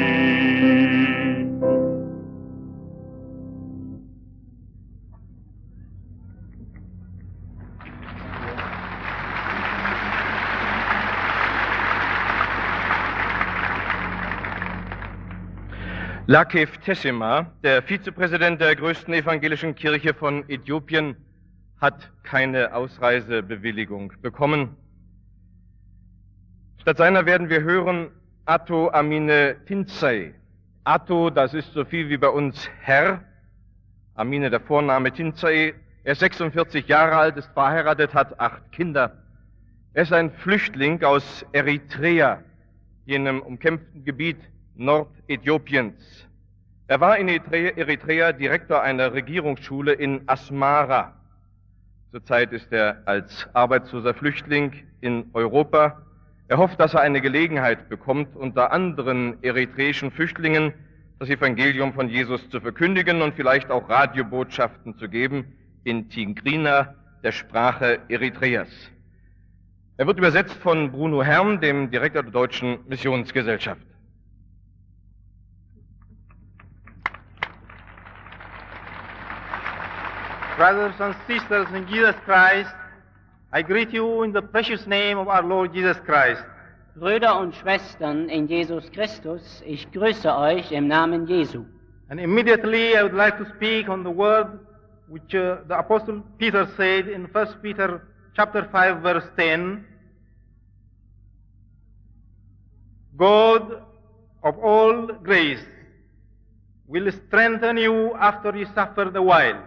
Lakev Tessema, der Vizepräsident der größten evangelischen Kirche von Äthiopien, hat keine Ausreisebewilligung bekommen. Statt seiner werden wir hören Atto Amine Tinzey. Atto, das ist so viel wie bei uns Herr. Amine der Vorname, Tinzey. Er ist 46 Jahre alt, ist verheiratet, hat 8 Kinder. Er ist ein Flüchtling aus Eritrea, jenem umkämpften Gebiet Nordäthiopiens. Er war in Eritrea Direktor einer Regierungsschule in Asmara. Zurzeit ist er als arbeitsloser Flüchtling in Europa. Er hofft, dass er eine Gelegenheit bekommt, unter anderen eritreischen Flüchtlingen das Evangelium von Jesus zu verkündigen und vielleicht auch Radiobotschaften zu geben in Tigrina, der Sprache Eritreas. Er wird übersetzt von Bruno Herm, dem Direktor der Deutschen Missionsgesellschaft. Brothers and sisters in Jesus Christ, I greet you in the precious name of our Lord Jesus Christ. Brüder und Schwestern in Jesus Christus, ich grüße euch im Namen Jesu. And immediately I would like to speak on the word which the Apostle Peter said in 1 Peter chapter 5 verse 10. God of all grace will strengthen you after you suffered a while.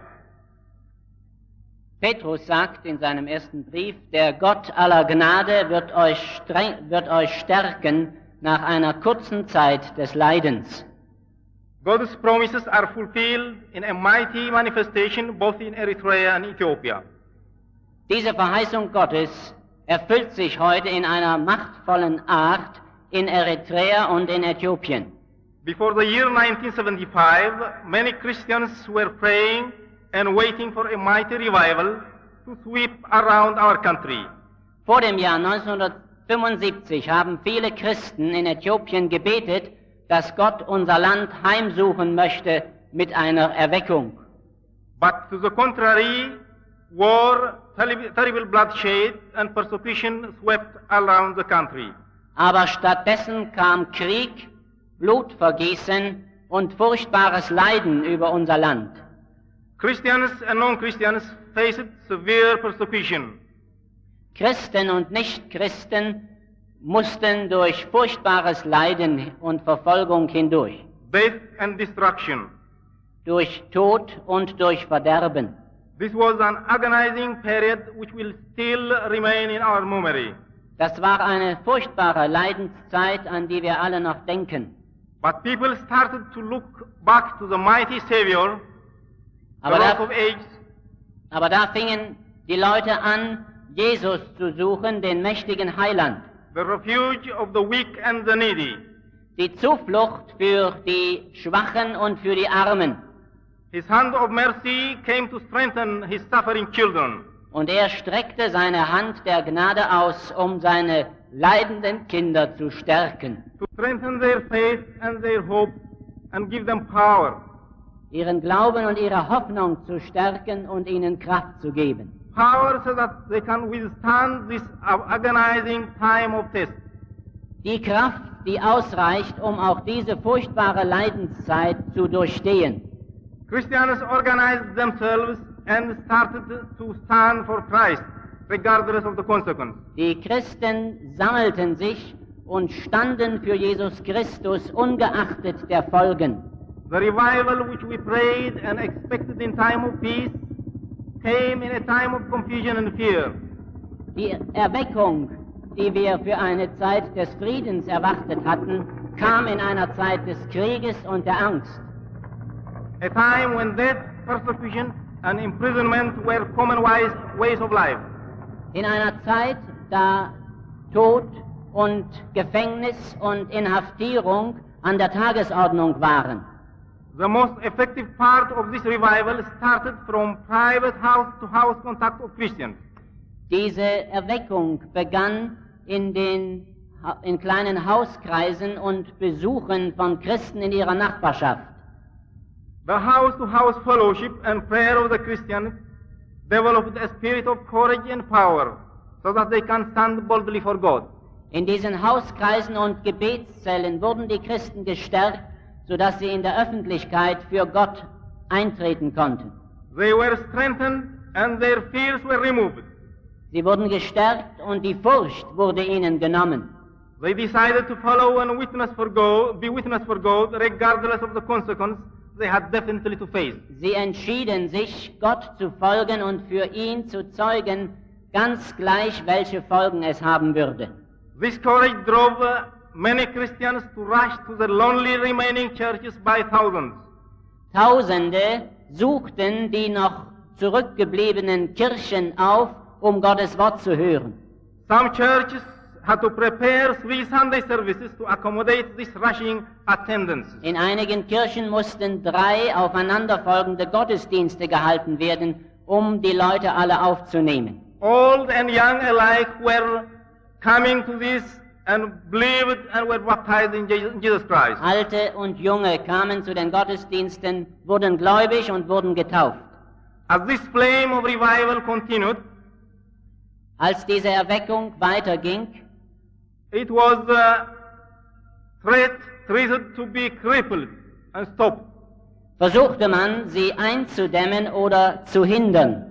Petrus sagt in seinem ersten Brief, der Gott aller Gnade wird euch stärken nach einer kurzen Zeit des Leidens. God's promises are fulfilled in a mighty manifestation both in Eritrea and Ethiopia. Diese Verheißung Gottes erfüllt sich heute in einer machtvollen Art in Eritrea und in Äthiopien. Before the year 1975, many Christians were praying and waiting for a mighty revival to sweep around our country. Vor dem Jahr 1975 haben viele Christen in Äthiopien gebetet, dass Gott unser Land heimsuchen möchte mit einer Erweckung. But to the contrary, war, terrible bloodshed and persecution swept around the country. Aber stattdessen kam Krieg, Blutvergießen und furchtbares Leiden über unser Land. Christians and non-Christians faced severe persecution. Christen und Nichtchristen mussten durch furchtbares Leiden und Verfolgung hindurch. Death and destruction. Durch Tod und durch Verderben. This was an agonizing period which will still remain in our memory. Das war eine furchtbare Leidenszeit, an die wir alle noch denken. But people started to look back to the mighty Savior. Aber da fingen die Leute an, Jesus zu suchen, den mächtigen Heiland. The refuge of the weak and the needy. Die Zuflucht für die Schwachen und für die Armen. His hand of mercy came to strengthen his suffering children. Und er streckte seine Hand der Gnade aus, um seine leidenden Kinder zu stärken, to strengthen their faith and their hope and give them power. Ihren Glauben und ihre Hoffnung zu stärken und ihnen Kraft zu geben. Power so that they can withstand this agonizing time of test. Die Kraft, die ausreicht, um auch diese furchtbare Leidenszeit zu durchstehen. Christians organized themselves and started to stand for Christ, regardless of the consequence. Die Christen sammelten sich und standen für Jesus Christus ungeachtet der Folgen. The revival which we prayed and expected in time of peace came in a time of confusion and fear. Die Erweckung, die wir für eine Zeit des Friedens erwartet hatten, kam in einer Zeit des Krieges und der Angst. A time when death, persecution and imprisonment were common ways of life. In einer Zeit, da Tod und Gefängnis und Inhaftierung an der Tagesordnung waren. The most effective part of this revival started from private house-to-house contact of Christians. Diese Erweckung begann in kleinen Hauskreisen und Besuchen von Christen in ihrer Nachbarschaft. The house-to-house fellowship and prayer of the Christians developed a spirit of courage and power so that they can stand boldly for God. In diesen Hauskreisen und Gebetszellen wurden die Christen gestärkt, sodass sie in der Öffentlichkeit für Gott eintreten konnten. They were strengthened and their fears were removed. Sie wurden gestärkt und die Furcht wurde ihnen genommen. They decided to follow and be witness for God, regardless of the consequence they had definitely to face. Sie entschieden sich, Gott zu folgen und für ihn zu zeugen, ganz gleich, welche Folgen es haben würde. This courage drove many Christians to rush to the lonely remaining churches by thousands. Tausende suchten die noch zurückgebliebenen Kirchen auf, um Gottes Wort zu hören. Some churches had to prepare 3 Sunday services to accommodate this rushing attendance. In einigen Kirchen mussten 3 aufeinanderfolgende Gottesdienste gehalten werden, um die Leute alle aufzunehmen. Old and young alike were coming to this and believed and were baptized in Jesus Christ. Alte und Junge kamen zu den Gottesdiensten, wurden gläubig und wurden getauft. As this flame of revival continued, als diese Erweckung weiterging, it was treated to be crippled and stopped. Versuchte man, sie einzudämmen oder zu hindern.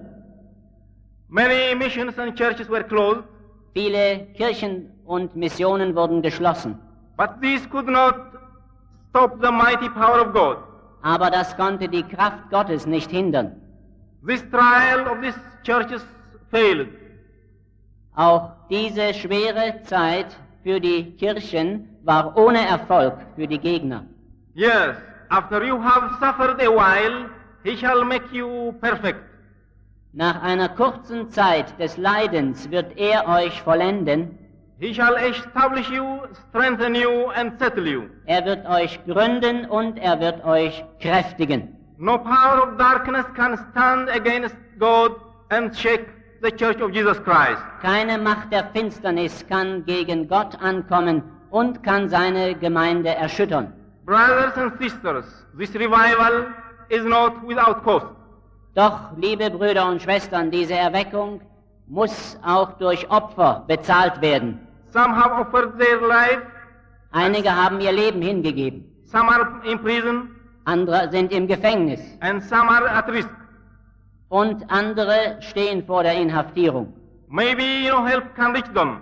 Many missions and churches were closed. Viele Kirchen und Missionen wurden geschlossen. But this could not stop the mighty power of God. Aber das konnte die Kraft Gottes nicht hindern. This trial of these churches failed. Auch diese schwere Zeit für die Kirchen war ohne Erfolg für die Gegner. Yes, after you have suffered a while, he shall make you perfect. Nach einer kurzen Zeit des Leidens wird er euch vollenden. He shall establish you, strengthen you and settle you. Er wird euch gründen und er wird euch kräftigen. No power of darkness can stand against God and shake the Church of Jesus Christ. Keine Macht der Finsternis kann gegen Gott ankommen und kann seine Gemeinde erschüttern. Brothers and sisters, this revival is not without cost. Doch, liebe Brüder und Schwestern, diese Erweckung muss auch durch Opfer bezahlt werden. Some have offered their life. Einige haben ihr Leben hingegeben. Some are in prison. Andere sind im Gefängnis. And some are at risk. Und andere stehen vor der Inhaftierung. Maybe no help can reach them.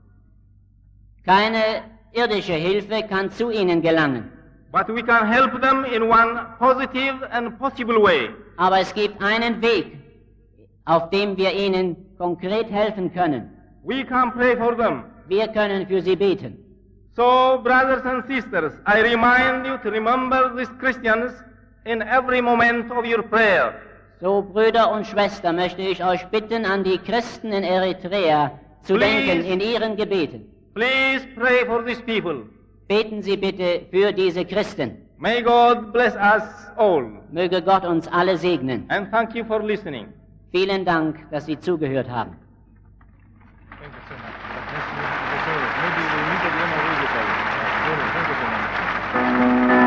Keine irdische Hilfe kann zu ihnen gelangen. But we can help them in one positive and possible way. Aber es gibt einen Weg, auf dem wir ihnen konkret helfen können. We can pray for them. Wir können für sie beten. So, brothers and sisters, I remind you to remember these Christians in every moment of your prayer. So, Brüder und Schwestern, möchte ich euch bitten, an die Christen in Eritrea zu denken in ihren Gebeten. Please pray for these people. Beten Sie bitte für diese Christen. May God bless us all. Möge Gott uns alle segnen. And thank you for listening. Vielen Dank, dass Sie zugehört haben. Thank you so much. Maybe we meet again or read it again. Thank you so much.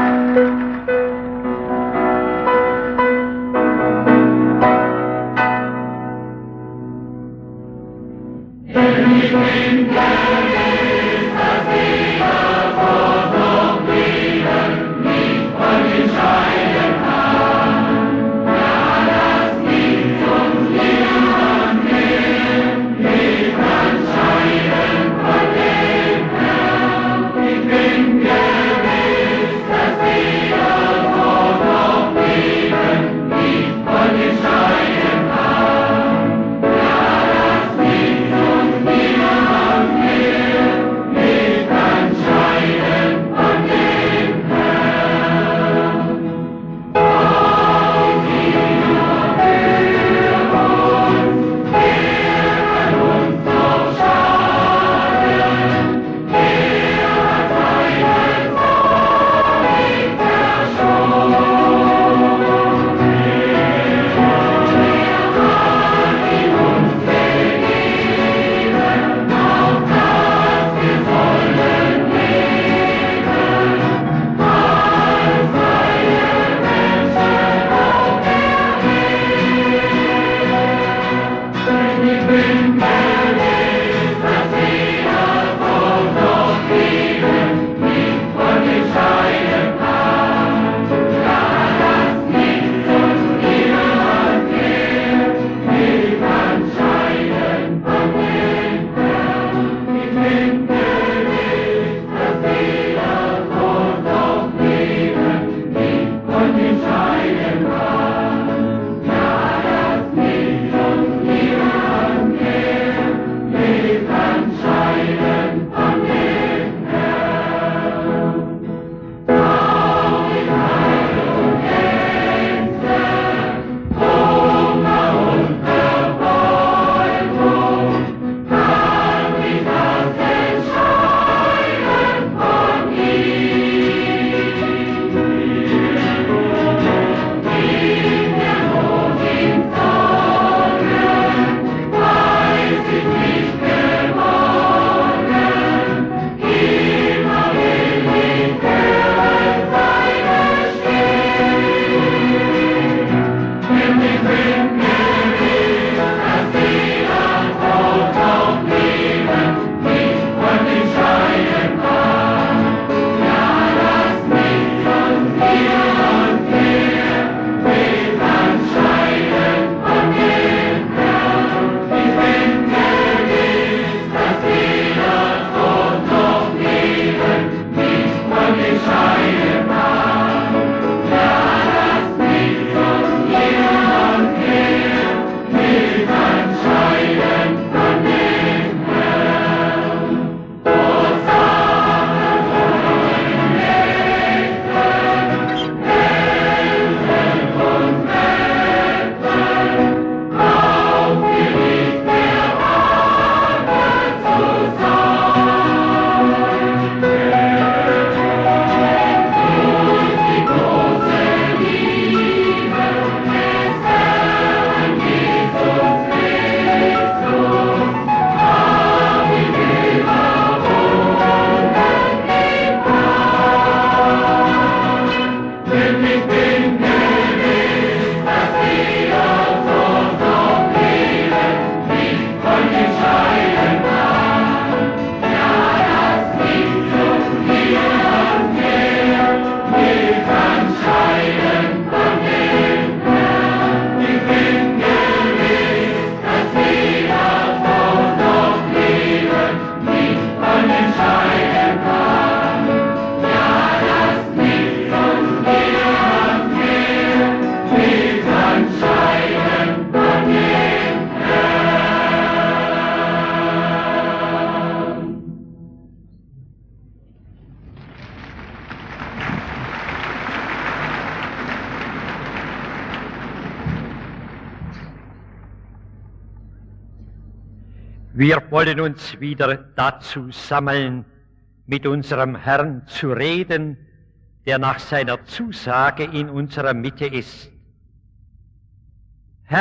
Wir wollen uns wieder dazu sammeln, mit unserem Herrn zu reden, der nach seiner Zusage in unserer Mitte ist. Herr,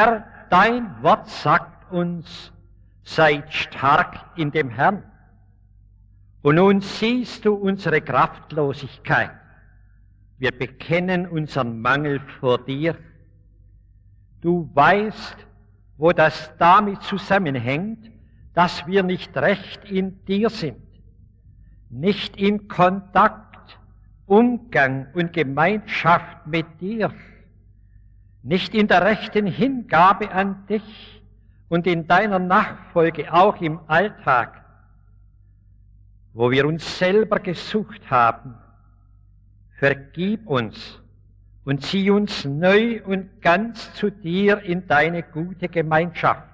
dein Wort sagt uns, seid stark in dem Herrn. Und nun siehst du unsere Kraftlosigkeit. Wir bekennen unseren Mangel vor dir. Du weißt, wo das damit zusammenhängt, dass wir nicht recht in dir sind, nicht in Kontakt, Umgang und Gemeinschaft mit dir, nicht in der rechten Hingabe an dich und in deiner Nachfolge auch im Alltag, wo wir uns selber gesucht haben. Vergib uns und zieh uns neu und ganz zu dir in deine gute Gemeinschaft.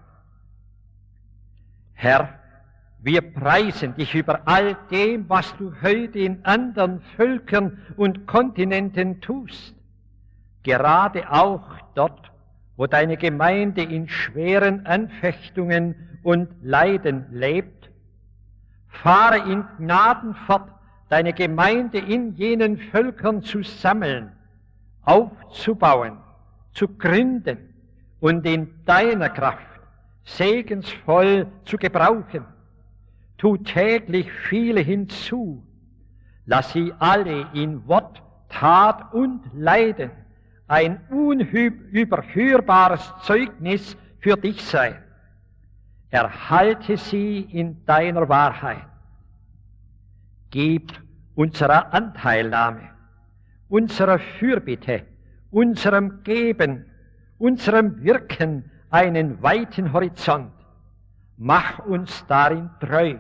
Herr, wir preisen dich über all dem, was du heute in anderen Völkern und Kontinenten tust, gerade auch dort, wo deine Gemeinde in schweren Anfechtungen und Leiden lebt. Fahre in Gnaden fort, deine Gemeinde in jenen Völkern zu sammeln, aufzubauen, zu gründen und in deiner Kraft segensvoll zu gebrauchen. Tu täglich viele hinzu, lass sie alle in Wort, Tat und Leiden ein unüberhörbares Zeugnis für dich sein. Erhalte sie in deiner Wahrheit. Gib unserer Anteilnahme, unserer Fürbitte, unserem Geben, unserem Wirken einen weiten Horizont. Mach uns darin treu.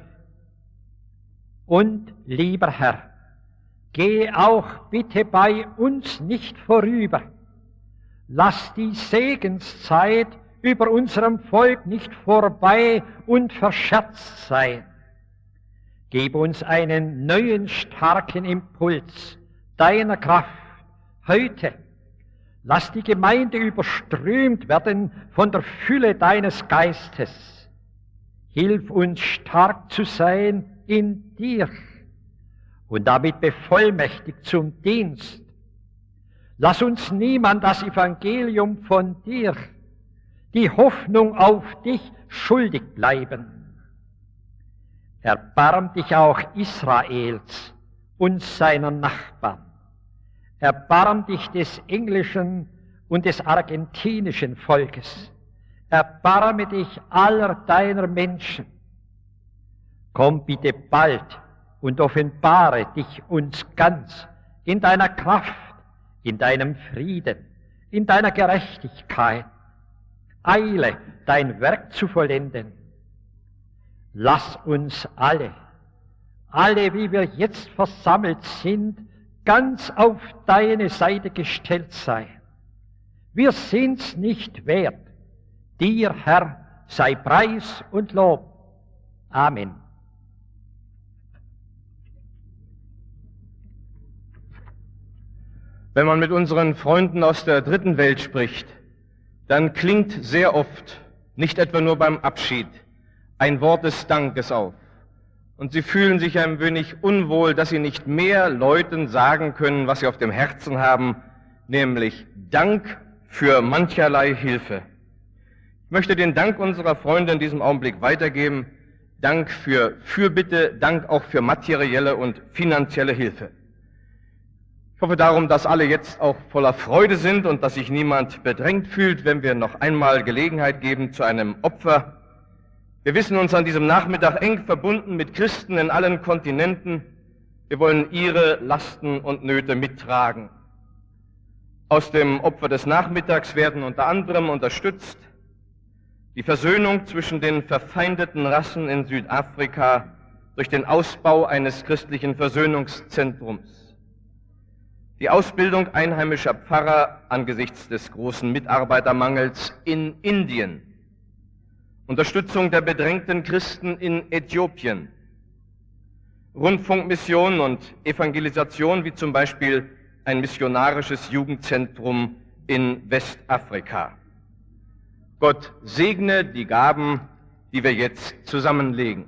Und, lieber Herr, geh auch bitte bei uns nicht vorüber. Lass die Segenszeit über unserem Volk nicht vorbei und verscherzt sein. Gib uns einen neuen, starken Impuls deiner Kraft heute. Lass die Gemeinde überströmt werden von der Fülle deines Geistes. Hilf uns, stark zu sein in dir und damit bevollmächtigt zum Dienst. Lass uns niemand das Evangelium von dir, die Hoffnung auf dich, schuldig bleiben. Erbarm dich auch Israels und seiner Nachbarn. Erbarm dich des englischen und des argentinischen Volkes. Erbarme dich aller deiner Menschen. Komm bitte bald und offenbare dich uns ganz in deiner Kraft, in deinem Frieden, in deiner Gerechtigkeit. Eile, dein Werk zu vollenden. Lass uns alle, wie wir jetzt versammelt sind, ganz auf deine Seite gestellt sein. Wir sind's nicht wert. Dir, Herr, sei Preis und Lob. Amen. Wenn man mit unseren Freunden aus der dritten Welt spricht, dann klingt sehr oft, nicht etwa nur beim Abschied, ein Wort des Dankes auf. Und sie fühlen sich ein wenig unwohl, dass sie nicht mehr Leuten sagen können, was sie auf dem Herzen haben, nämlich Dank für mancherlei Hilfe. Ich möchte den Dank unserer Freunde in diesem Augenblick weitergeben. Dank für Fürbitte, Dank auch für materielle und finanzielle Hilfe. Ich hoffe darum, dass alle jetzt auch voller Freude sind und dass sich niemand bedrängt fühlt, wenn wir noch einmal Gelegenheit geben zu einem Opfer. Wir wissen uns an diesem Nachmittag eng verbunden mit Christen in allen Kontinenten. Wir wollen ihre Lasten und Nöte mittragen. Aus dem Opfer des Nachmittags werden unter anderem unterstützt die Versöhnung zwischen den verfeindeten Rassen in Südafrika durch den Ausbau eines christlichen Versöhnungszentrums, die Ausbildung einheimischer Pfarrer angesichts des großen Mitarbeitermangels in Indien, Unterstützung der bedrängten Christen in Äthiopien, Rundfunkmission und Evangelisation, wie zum Beispiel ein missionarisches Jugendzentrum in Westafrika. Gott segne die Gaben, die wir jetzt zusammenlegen.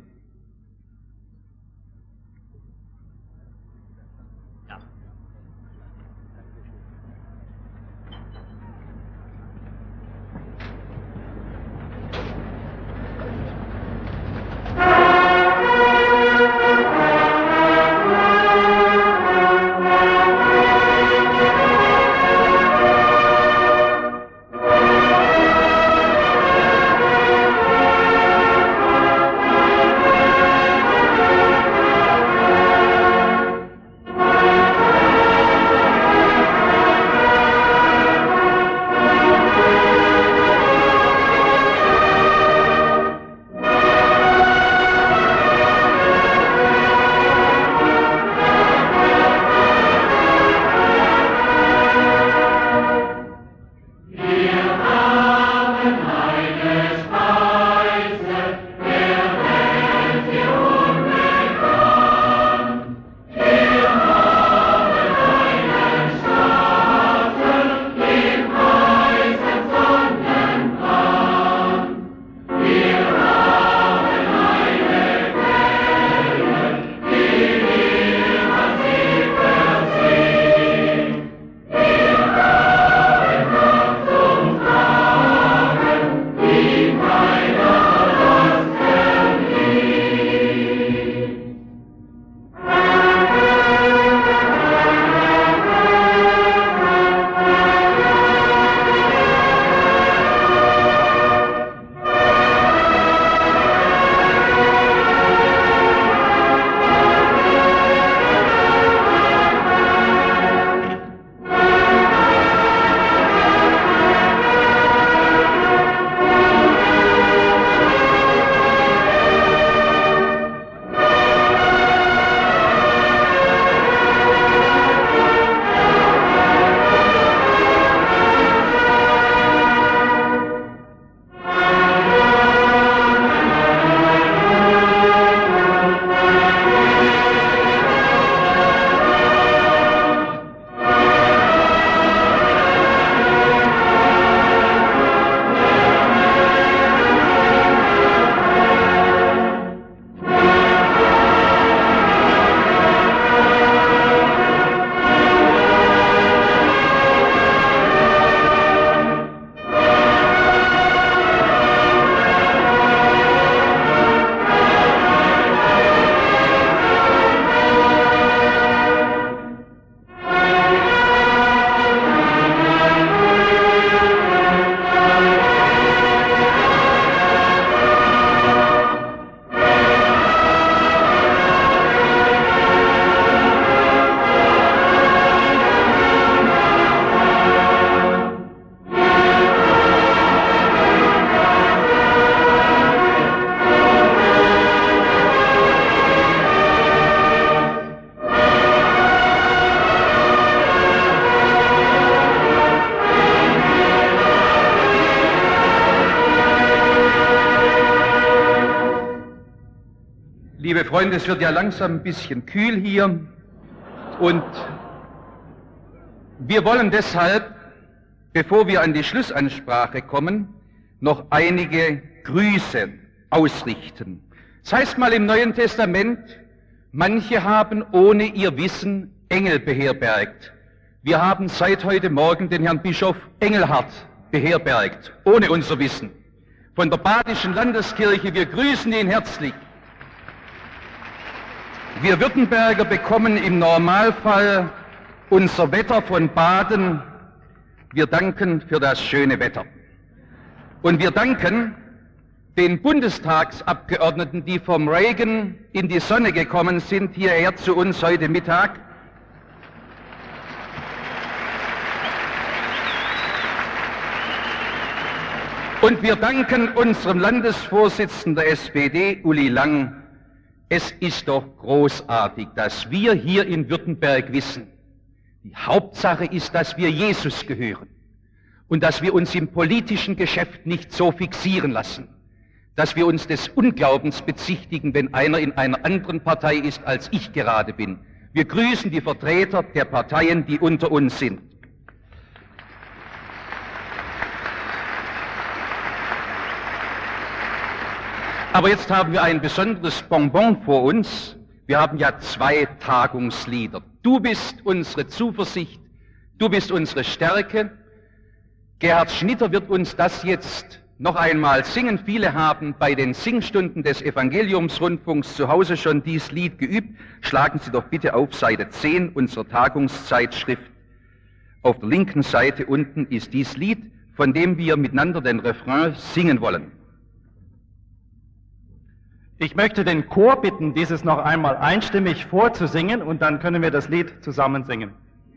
Liebe Freunde, es wird ja langsam ein bisschen kühl hier und wir wollen deshalb, bevor wir an die Schlussansprache kommen, noch einige Grüße ausrichten. Es heißt mal im Neuen Testament, manche haben ohne ihr Wissen Engel beherbergt. Wir haben seit heute Morgen den Herrn Bischof Engelhardt beherbergt, ohne unser Wissen. Von der Badischen Landeskirche, wir grüßen ihn herzlich. Wir Württemberger bekommen im Normalfall unser Wetter von Baden. Wir danken für das schöne Wetter. Und wir danken den Bundestagsabgeordneten, die vom Regen in die Sonne gekommen sind, hierher zu uns heute Mittag. Und wir danken unserem Landesvorsitzenden der SPD, Uli Lang. Es ist doch großartig, dass wir hier in Württemberg wissen, die Hauptsache ist, dass wir Jesus gehören und dass wir uns im politischen Geschäft nicht so fixieren lassen, dass wir uns des Unglaubens bezichtigen, wenn einer in einer anderen Partei ist, als ich gerade bin. Wir grüßen die Vertreter der Parteien, die unter uns sind. Aber jetzt haben wir ein besonderes Bonbon vor uns. Wir haben ja 2 Tagungslieder. Du bist unsere Zuversicht, du bist unsere Stärke. Gerhard Schnitter wird uns das jetzt noch einmal singen. Viele haben bei den Singstunden des Evangeliumsrundfunks zu Hause schon dieses Lied geübt. Schlagen Sie doch bitte auf Seite 10 unserer Tagungszeitschrift. Auf der linken Seite unten ist dieses Lied, von dem wir miteinander den Refrain singen wollen. Ich möchte den Chor bitten, dieses noch einmal einstimmig vorzusingen und dann können wir das Lied zusammen singen.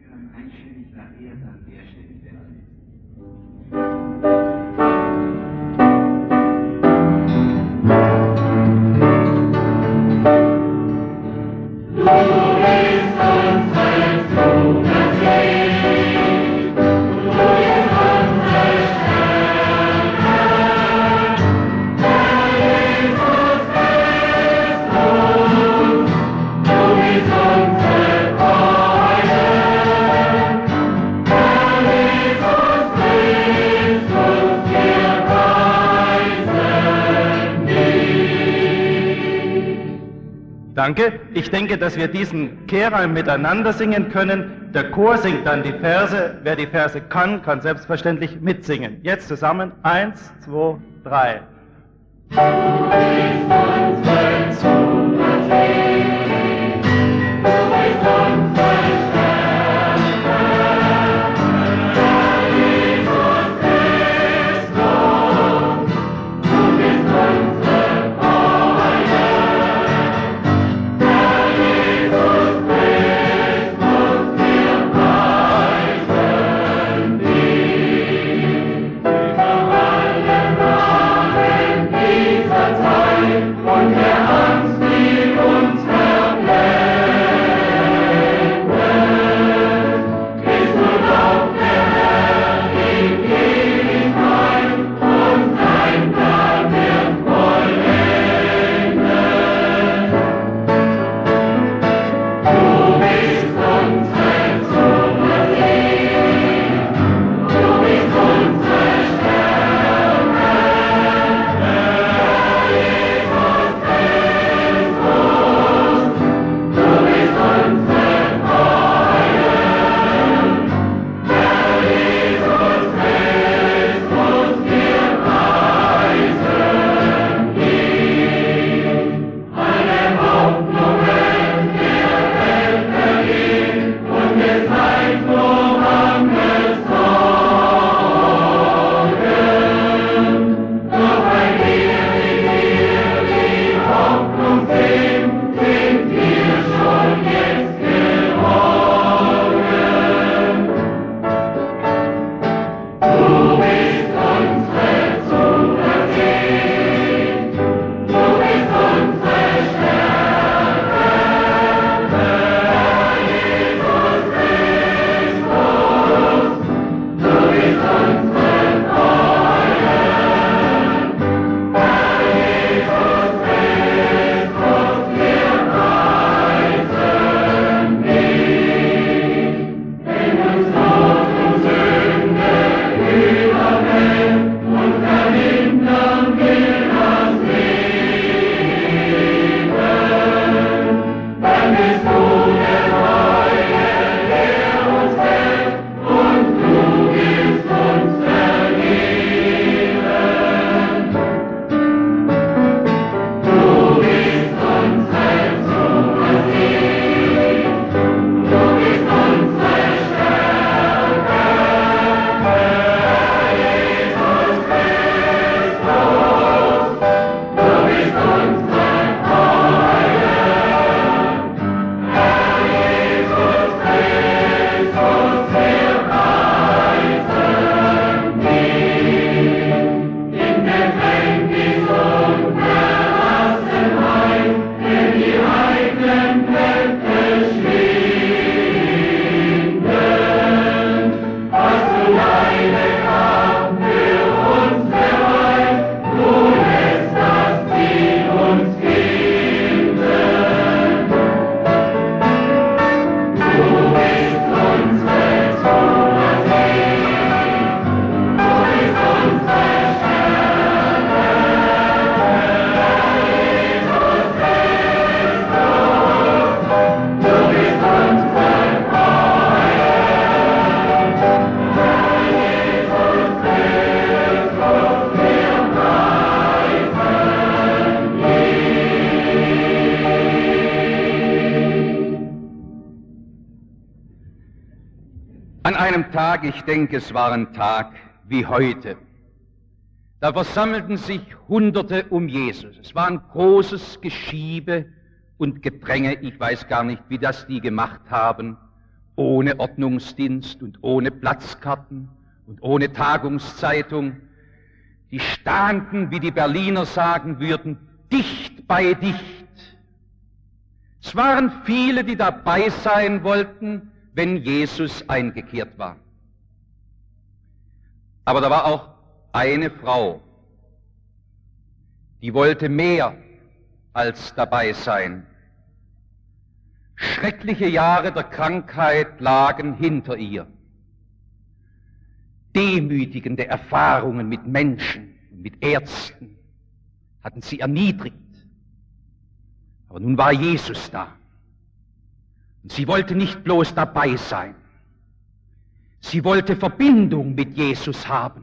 Danke. Ich denke, dass wir diesen Kehrreim miteinander singen können. Der Chor singt dann die Verse. Wer die Verse kann, kann selbstverständlich mitsingen. Jetzt zusammen. 1, 2, 3. Du bist unsere Zuversicht, du bist unsere Stärke, Herr Jesus Christus, du bist unsere Freude, Herr Jesus Christus, wir preisen dich über alle Namen dieser Zeit. An einem Tag, ich denke, es war ein Tag wie heute, da versammelten sich Hunderte um Jesus. Es war ein großes Geschiebe und Gedränge, ich weiß gar nicht, wie das die gemacht haben, ohne Ordnungsdienst und ohne Platzkarten und ohne Tagungszeitung. Die standen, wie die Berliner sagen würden, dicht bei dicht. Es waren viele, die dabei sein wollten, wenn Jesus eingekehrt war. Aber da war auch eine Frau, die wollte mehr als dabei sein. Schreckliche Jahre der Krankheit lagen hinter ihr. Demütigende Erfahrungen mit Menschen, mit Ärzten hatten sie erniedrigt. Aber nun war Jesus da. Und sie wollte nicht bloß dabei sein. Sie wollte Verbindung mit Jesus haben.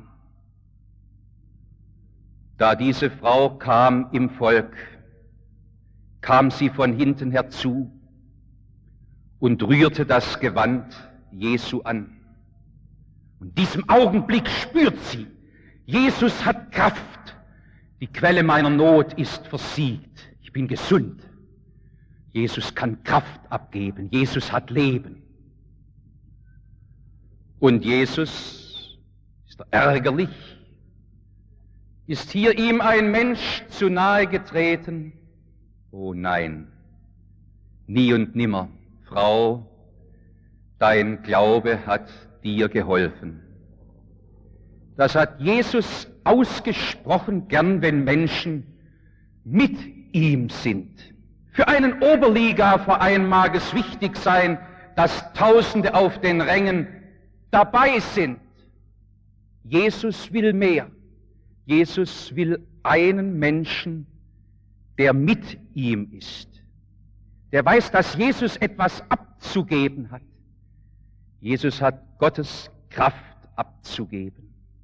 Da diese Frau kam im Volk, kam sie von hinten herzu und rührte das Gewand Jesu an. Und in diesem Augenblick spürt sie, Jesus hat Kraft. Die Quelle meiner Not ist versiegt. Ich bin gesund. Jesus kann Kraft abgeben. Jesus hat Leben. Und Jesus, ist er ärgerlich, ist hier ihm ein Mensch zu nahe getreten? Oh nein, nie und nimmer. Frau, dein Glaube hat dir geholfen. Das hat Jesus ausgesprochen gern, wenn Menschen mit ihm sind. Für einen Oberliga-Verein mag es wichtig sein, dass Tausende auf den Rängen dabei sind. Jesus will mehr. Jesus will einen Menschen, der mit ihm ist. Der weiß, dass Jesus etwas abzugeben hat. Jesus hat Gottes Kraft abzugeben.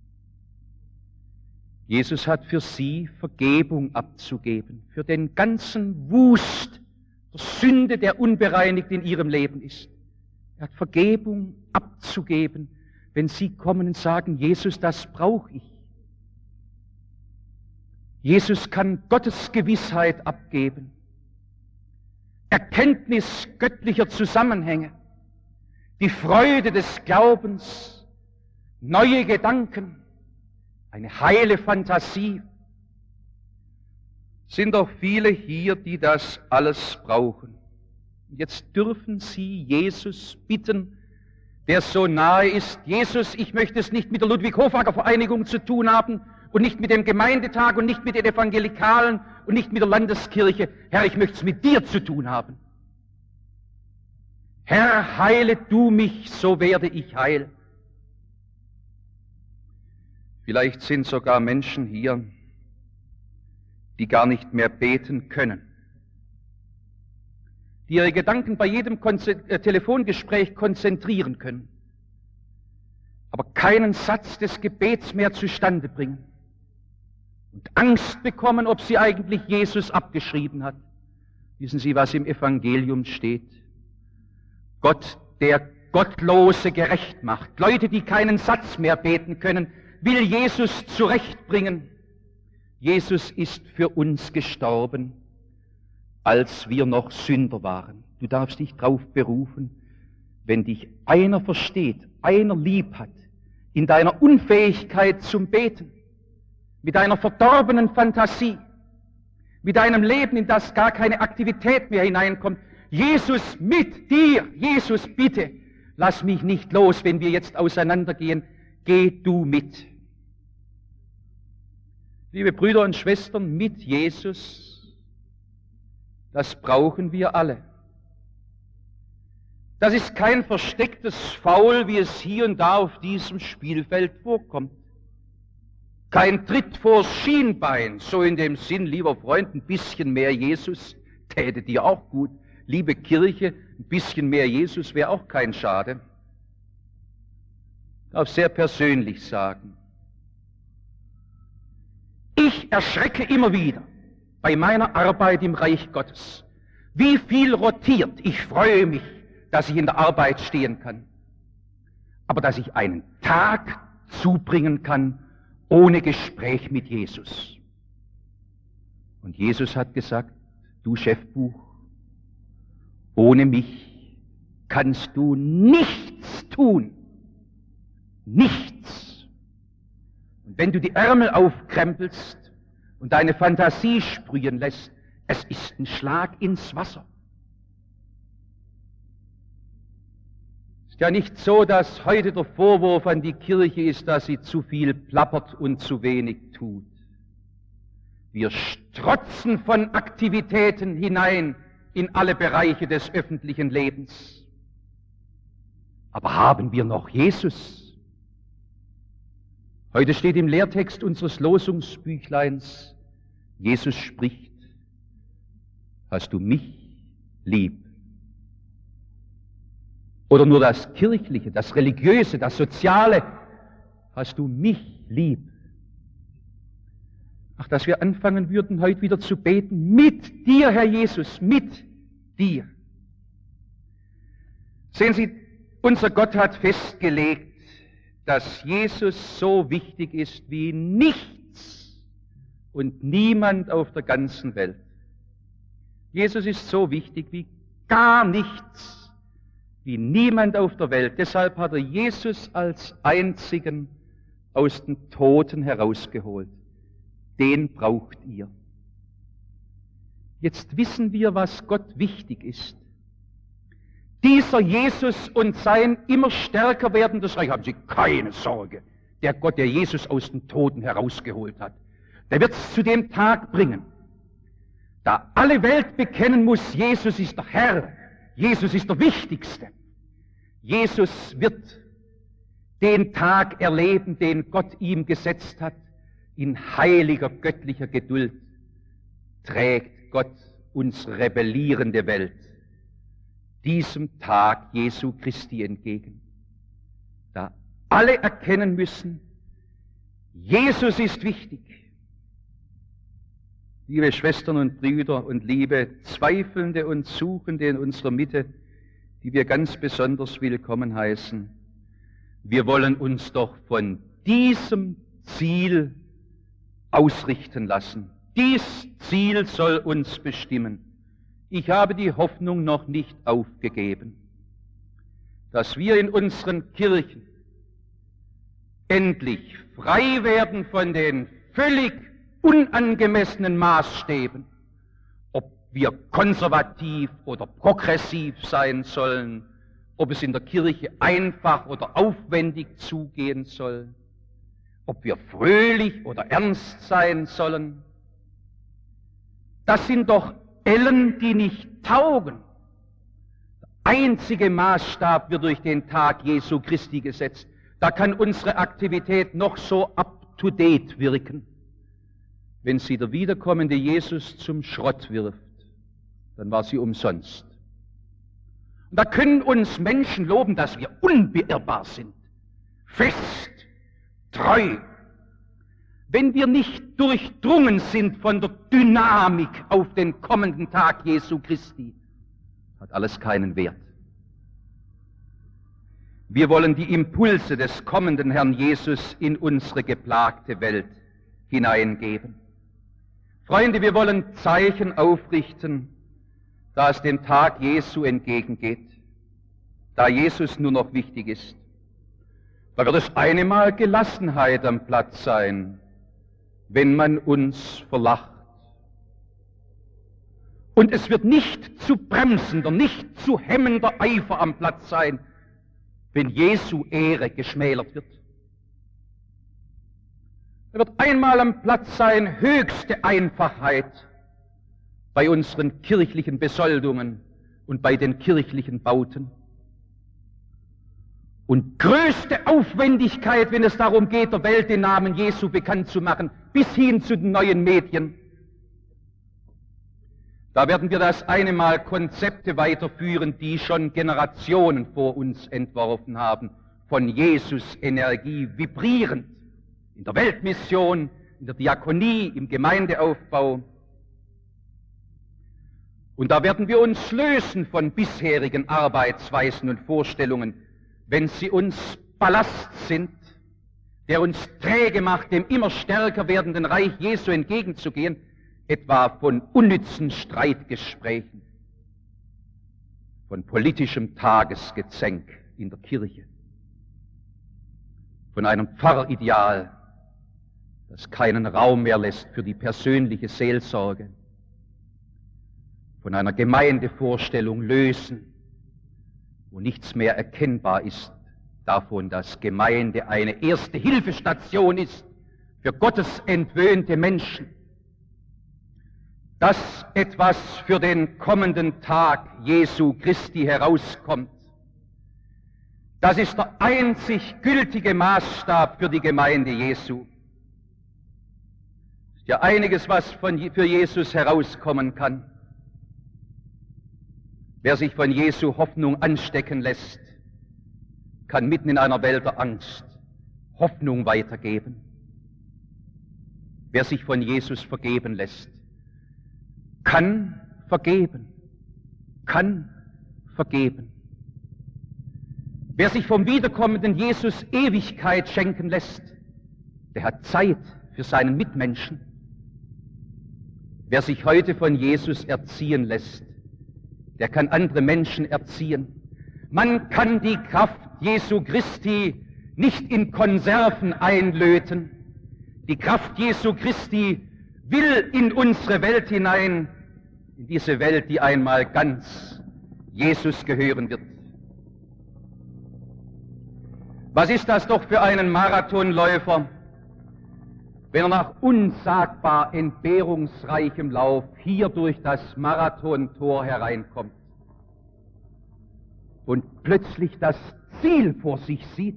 Jesus hat für sie Vergebung abzugeben, für den ganzen Wust der Sünde, der unbereinigt in ihrem Leben ist. Er hat Vergebung abzugeben, wenn sie kommen und sagen, Jesus, das brauche ich. Jesus kann Gottes Gewissheit abgeben, Erkenntnis göttlicher Zusammenhänge, die Freude des Glaubens, neue Gedanken, eine heile Fantasie. Sind doch viele hier, die das alles brauchen. Jetzt dürfen Sie Jesus bitten, der so nahe ist. Jesus, ich möchte es nicht mit der Ludwig-Hofacker-Vereinigung zu tun haben und nicht mit dem Gemeindetag und nicht mit den Evangelikalen und nicht mit der Landeskirche. Herr, ich möchte es mit dir zu tun haben. Herr, heile du mich, so werde ich heil. Vielleicht sind sogar Menschen hier, die gar nicht mehr beten können, die ihre Gedanken bei jedem Telefongespräch konzentrieren können, aber keinen Satz des Gebets mehr zustande bringen und Angst bekommen, ob sie eigentlich Jesus abgeschrieben hat. Wissen Sie, was im Evangelium steht? Gott, der Gottlose gerecht macht. Leute, die keinen Satz mehr beten können, will Jesus zurechtbringen. Jesus ist für uns gestorben, als wir noch Sünder waren. Du darfst dich drauf berufen, wenn dich einer versteht, einer lieb hat, in deiner Unfähigkeit zum Beten, mit deiner verdorbenen Fantasie, mit deinem Leben, in das gar keine Aktivität mehr hineinkommt. Jesus mit dir, Jesus bitte, lass mich nicht los, wenn wir jetzt auseinandergehen, geh du mit. Liebe Brüder und Schwestern, mit Jesus, das brauchen wir alle. Das ist kein verstecktes Foul, wie es hier und da auf diesem Spielfeld vorkommt. Kein Tritt vors Schienbein, so in dem Sinn, lieber Freund, ein bisschen mehr Jesus täte dir auch gut. Liebe Kirche, ein bisschen mehr Jesus wäre auch kein Schade. Ich darf sehr persönlich sagen, ich erschrecke immer wieder bei meiner Arbeit im Reich Gottes, wie viel rotiert. Ich freue mich, dass ich in der Arbeit stehen kann, aber dass ich einen Tag zubringen kann ohne Gespräch mit Jesus. Und Jesus hat gesagt, du Chefbuch, ohne mich kannst du nichts tun. Nichts. Und wenn du die Ärmel aufkrempelst und deine Fantasie sprühen lässt, es ist ein Schlag ins Wasser. Es ist ja nicht so, dass heute der Vorwurf an die Kirche ist, dass sie zu viel plappert und zu wenig tut. Wir strotzen von Aktivitäten hinein in alle Bereiche des öffentlichen Lebens. Aber haben wir noch Jesus? Heute steht im Lehrtext unseres Losungsbüchleins, Jesus spricht, hast du mich lieb? Oder nur das Kirchliche, das Religiöse, das Soziale, hast du mich lieb? Ach, dass wir anfangen würden, heute wieder zu beten, mit dir, Herr Jesus, mit dir. Sehen Sie, unser Gott hat festgelegt, dass Jesus so wichtig ist wie nichts und niemand auf der ganzen Welt. Jesus ist so wichtig wie gar nichts, wie niemand auf der Welt. Deshalb hat er Jesus als einzigen aus den Toten herausgeholt. Den braucht ihr. Jetzt wissen wir, was Gott wichtig ist. Dieser Jesus und sein immer stärker werdendes Reich, haben Sie keine Sorge. Der Gott, der Jesus aus den Toten herausgeholt hat, der wird es zu dem Tag bringen, da alle Welt bekennen muss, Jesus ist der Herr, Jesus ist der Wichtigste. Jesus wird den Tag erleben, den Gott ihm gesetzt hat. In heiliger, göttlicher Geduld trägt Gott unsere rebellierende Welt diesem Tag Jesu Christi entgegen, da alle erkennen müssen, Jesus ist wichtig. Liebe Schwestern und Brüder und liebe Zweifelnde und Suchende in unserer Mitte, die wir ganz besonders willkommen heißen, wir wollen uns doch von diesem Ziel ausrichten lassen. Dies Ziel soll uns bestimmen. Ich habe die Hoffnung noch nicht aufgegeben, dass wir in unseren Kirchen endlich frei werden von den völlig unangemessenen Maßstäben, ob wir konservativ oder progressiv sein sollen, ob es in der Kirche einfach oder aufwendig zugehen soll, ob wir fröhlich oder ernst sein sollen. Das sind doch Ellen, die nicht taugen. Der einzige Maßstab wird durch den Tag Jesu Christi gesetzt. Da kann unsere Aktivität noch so up-to-date wirken. Wenn sie der wiederkommende Jesus zum Schrott wirft, dann war sie umsonst. Und da können uns Menschen loben, dass wir unbeirrbar sind, fest, treu. Wenn wir nicht durchdrungen sind von der Dynamik auf den kommenden Tag Jesu Christi, hat alles keinen Wert. Wir wollen die Impulse des kommenden Herrn Jesus in unsere geplagte Welt hineingeben. Freunde, wir wollen Zeichen aufrichten, da es dem Tag Jesu entgegengeht, da Jesus nur noch wichtig ist. Da wird es eine Mal Gelassenheit am Platz sein, wenn man uns verlacht. Und es wird nicht zu bremsender, nicht zu hemmender Eifer am Platz sein, wenn Jesu Ehre geschmälert wird. Da wird einmal am Platz sein höchste Einfachheit bei unseren kirchlichen Besoldungen und bei den kirchlichen Bauten. Und größte Aufwendigkeit, wenn es darum geht, der Welt den Namen Jesu bekannt zu machen, bis hin zu den neuen Medien. Da werden wir das eine Mal Konzepte weiterführen, die schon Generationen vor uns entworfen haben, von Jesus Energie vibrierend, in der Weltmission, in der Diakonie, im Gemeindeaufbau. Und da werden wir uns lösen von bisherigen Arbeitsweisen und Vorstellungen, wenn sie uns Ballast sind, der uns träge macht, dem immer stärker werdenden Reich Jesu entgegenzugehen, etwa von unnützen Streitgesprächen, von politischem Tagesgezänk in der Kirche, von einem Pfarrerideal, das keinen Raum mehr lässt für die persönliche Seelsorge, von einer Gemeindevorstellung lösen, wo nichts mehr erkennbar ist davon, dass Gemeinde eine erste Hilfestation ist für Gottes entwöhnte Menschen, dass etwas für den kommenden Tag Jesu Christi herauskommt. Das ist der einzig gültige Maßstab für die Gemeinde Jesu. Es ist ja einiges, was für Jesus herauskommen kann. Wer sich von Jesu Hoffnung anstecken lässt, kann mitten in einer Welt der Angst Hoffnung weitergeben. Wer sich von Jesus vergeben lässt, kann vergeben, kann vergeben. Wer sich vom wiederkommenden Jesus Ewigkeit schenken lässt, der hat Zeit für seinen Mitmenschen. Wer sich heute von Jesus erziehen lässt, der kann andere Menschen erziehen. Man kann die Kraft Jesu Christi nicht in Konserven einlöten. Die Kraft Jesu Christi will in unsere Welt hinein, in diese Welt, die einmal ganz Jesus gehören wird. Was ist das doch für einen Marathonläufer, wenn er nach unsagbar entbehrungsreichem Lauf hier durch das Marathontor hereinkommt und plötzlich das Ziel vor sich sieht?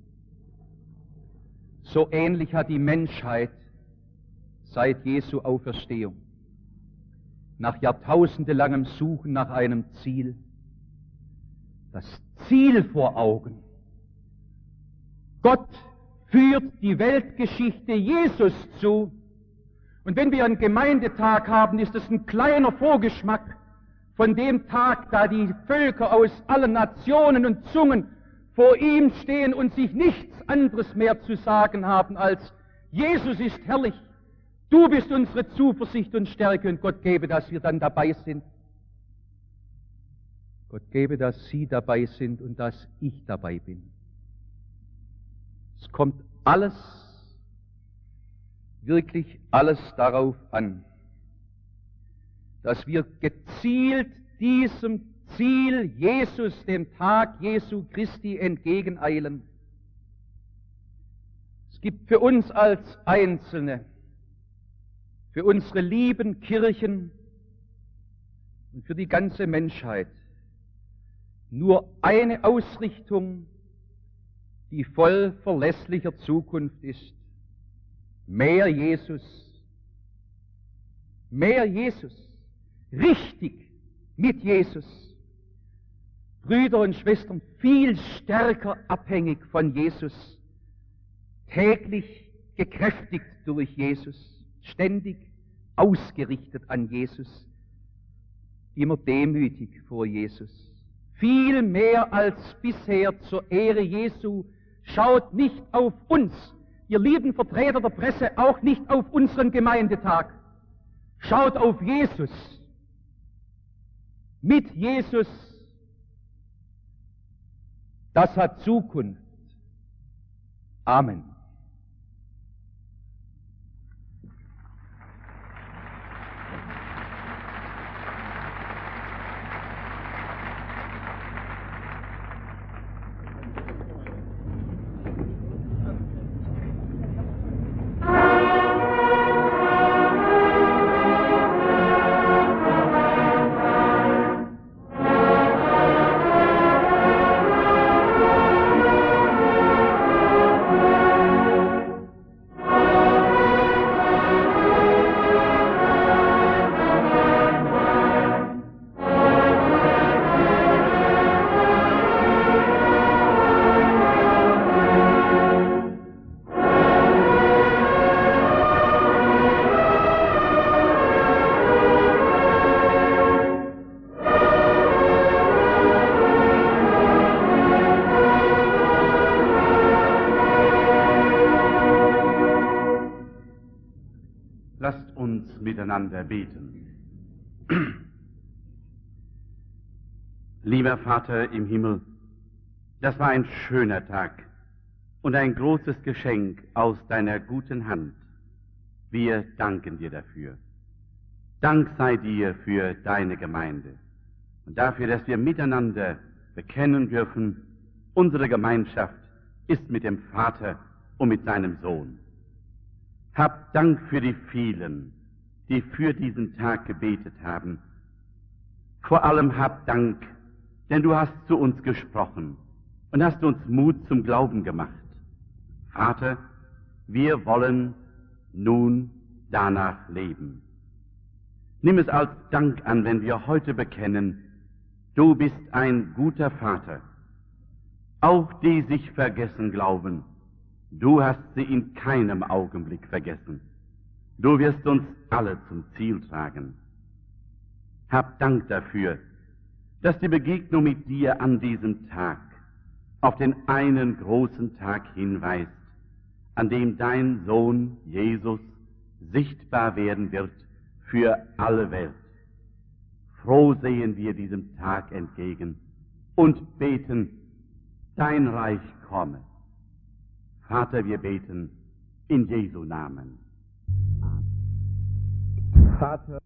So ähnlich hat die Menschheit seit Jesu Auferstehung nach jahrtausendelangem Suchen nach einem Ziel das Ziel vor Augen. Gott führt die Weltgeschichte Jesus zu. Und wenn wir einen Gemeindetag haben, ist es ein kleiner Vorgeschmack von dem Tag, da die Völker aus allen Nationen und Zungen vor ihm stehen und sich nichts anderes mehr zu sagen haben als: Jesus ist herrlich, du bist unsere Zuversicht und Stärke, und Gott gebe, dass wir dann dabei sind. Gott gebe, dass Sie dabei sind und dass ich dabei bin. Es kommt alles, wirklich alles darauf an, dass wir gezielt diesem Ziel Jesus, dem Tag Jesu Christi, entgegeneilen. Es gibt für uns als Einzelne, für unsere lieben Kirchen und für die ganze Menschheit nur eine Ausrichtung, die voll verlässlicher Zukunft ist: mehr Jesus, richtig mit Jesus. Brüder und Schwestern, viel stärker abhängig von Jesus, täglich gekräftigt durch Jesus, ständig ausgerichtet an Jesus, immer demütig vor Jesus. Viel mehr als bisher zur Ehre Jesu. Schaut nicht auf uns, ihr lieben Vertreter der Presse, auch nicht auf unseren Gemeindetag, Schaut auf Jesus. Mit Jesus. Das hat Zukunft. Amen. Miteinander beten. Lieber Vater im Himmel, das war ein schöner Tag und ein großes Geschenk aus deiner guten Hand. Wir danken dir dafür. Dank sei dir für deine Gemeinde und dafür, dass wir miteinander bekennen dürfen, unsere Gemeinschaft ist mit dem Vater und mit seinem Sohn. Hab Dank für die vielen, die für diesen Tag gebetet haben. Vor allem hab Dank, denn du hast zu uns gesprochen und hast uns Mut zum Glauben gemacht. Vater, wir wollen nun danach leben. Nimm es als Dank an, wenn wir heute bekennen, du bist ein guter Vater. Auch die sich vergessen glauben, du hast sie in keinem Augenblick vergessen. Du wirst uns alle zum Ziel tragen. Hab Dank dafür, dass die Begegnung mit dir an diesem Tag auf den einen großen Tag hinweist, an dem dein Sohn Jesus sichtbar werden wird für alle Welt. Froh sehen wir diesem Tag entgegen und beten, dein Reich komme. Vater, wir beten in Jesu Namen. Vater.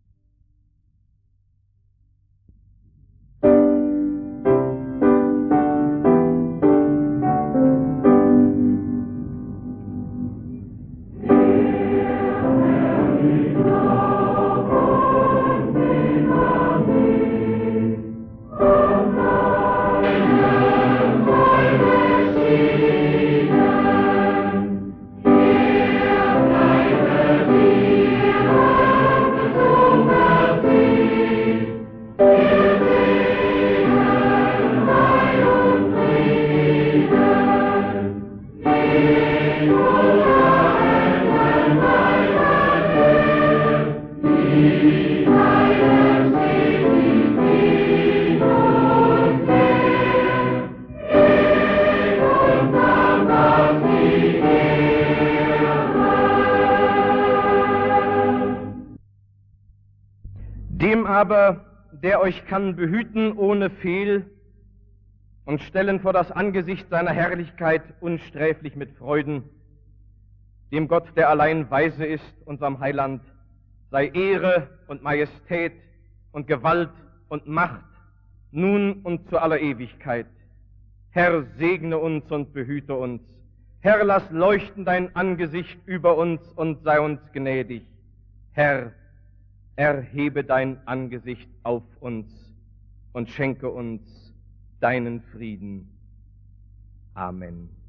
Dem aber, der euch kann behüten ohne Fehl und stellen vor das Angesicht seiner Herrlichkeit unsträflich mit Freuden, dem Gott, der allein weise ist, unserem Heiland, sei Ehre und Majestät und Gewalt und Macht, nun und zu aller Ewigkeit. Herr, segne uns und behüte uns. Herr, lass leuchten dein Angesicht über uns und sei uns gnädig. Herr, erhebe dein Angesicht auf uns und schenke uns deinen Frieden. Amen.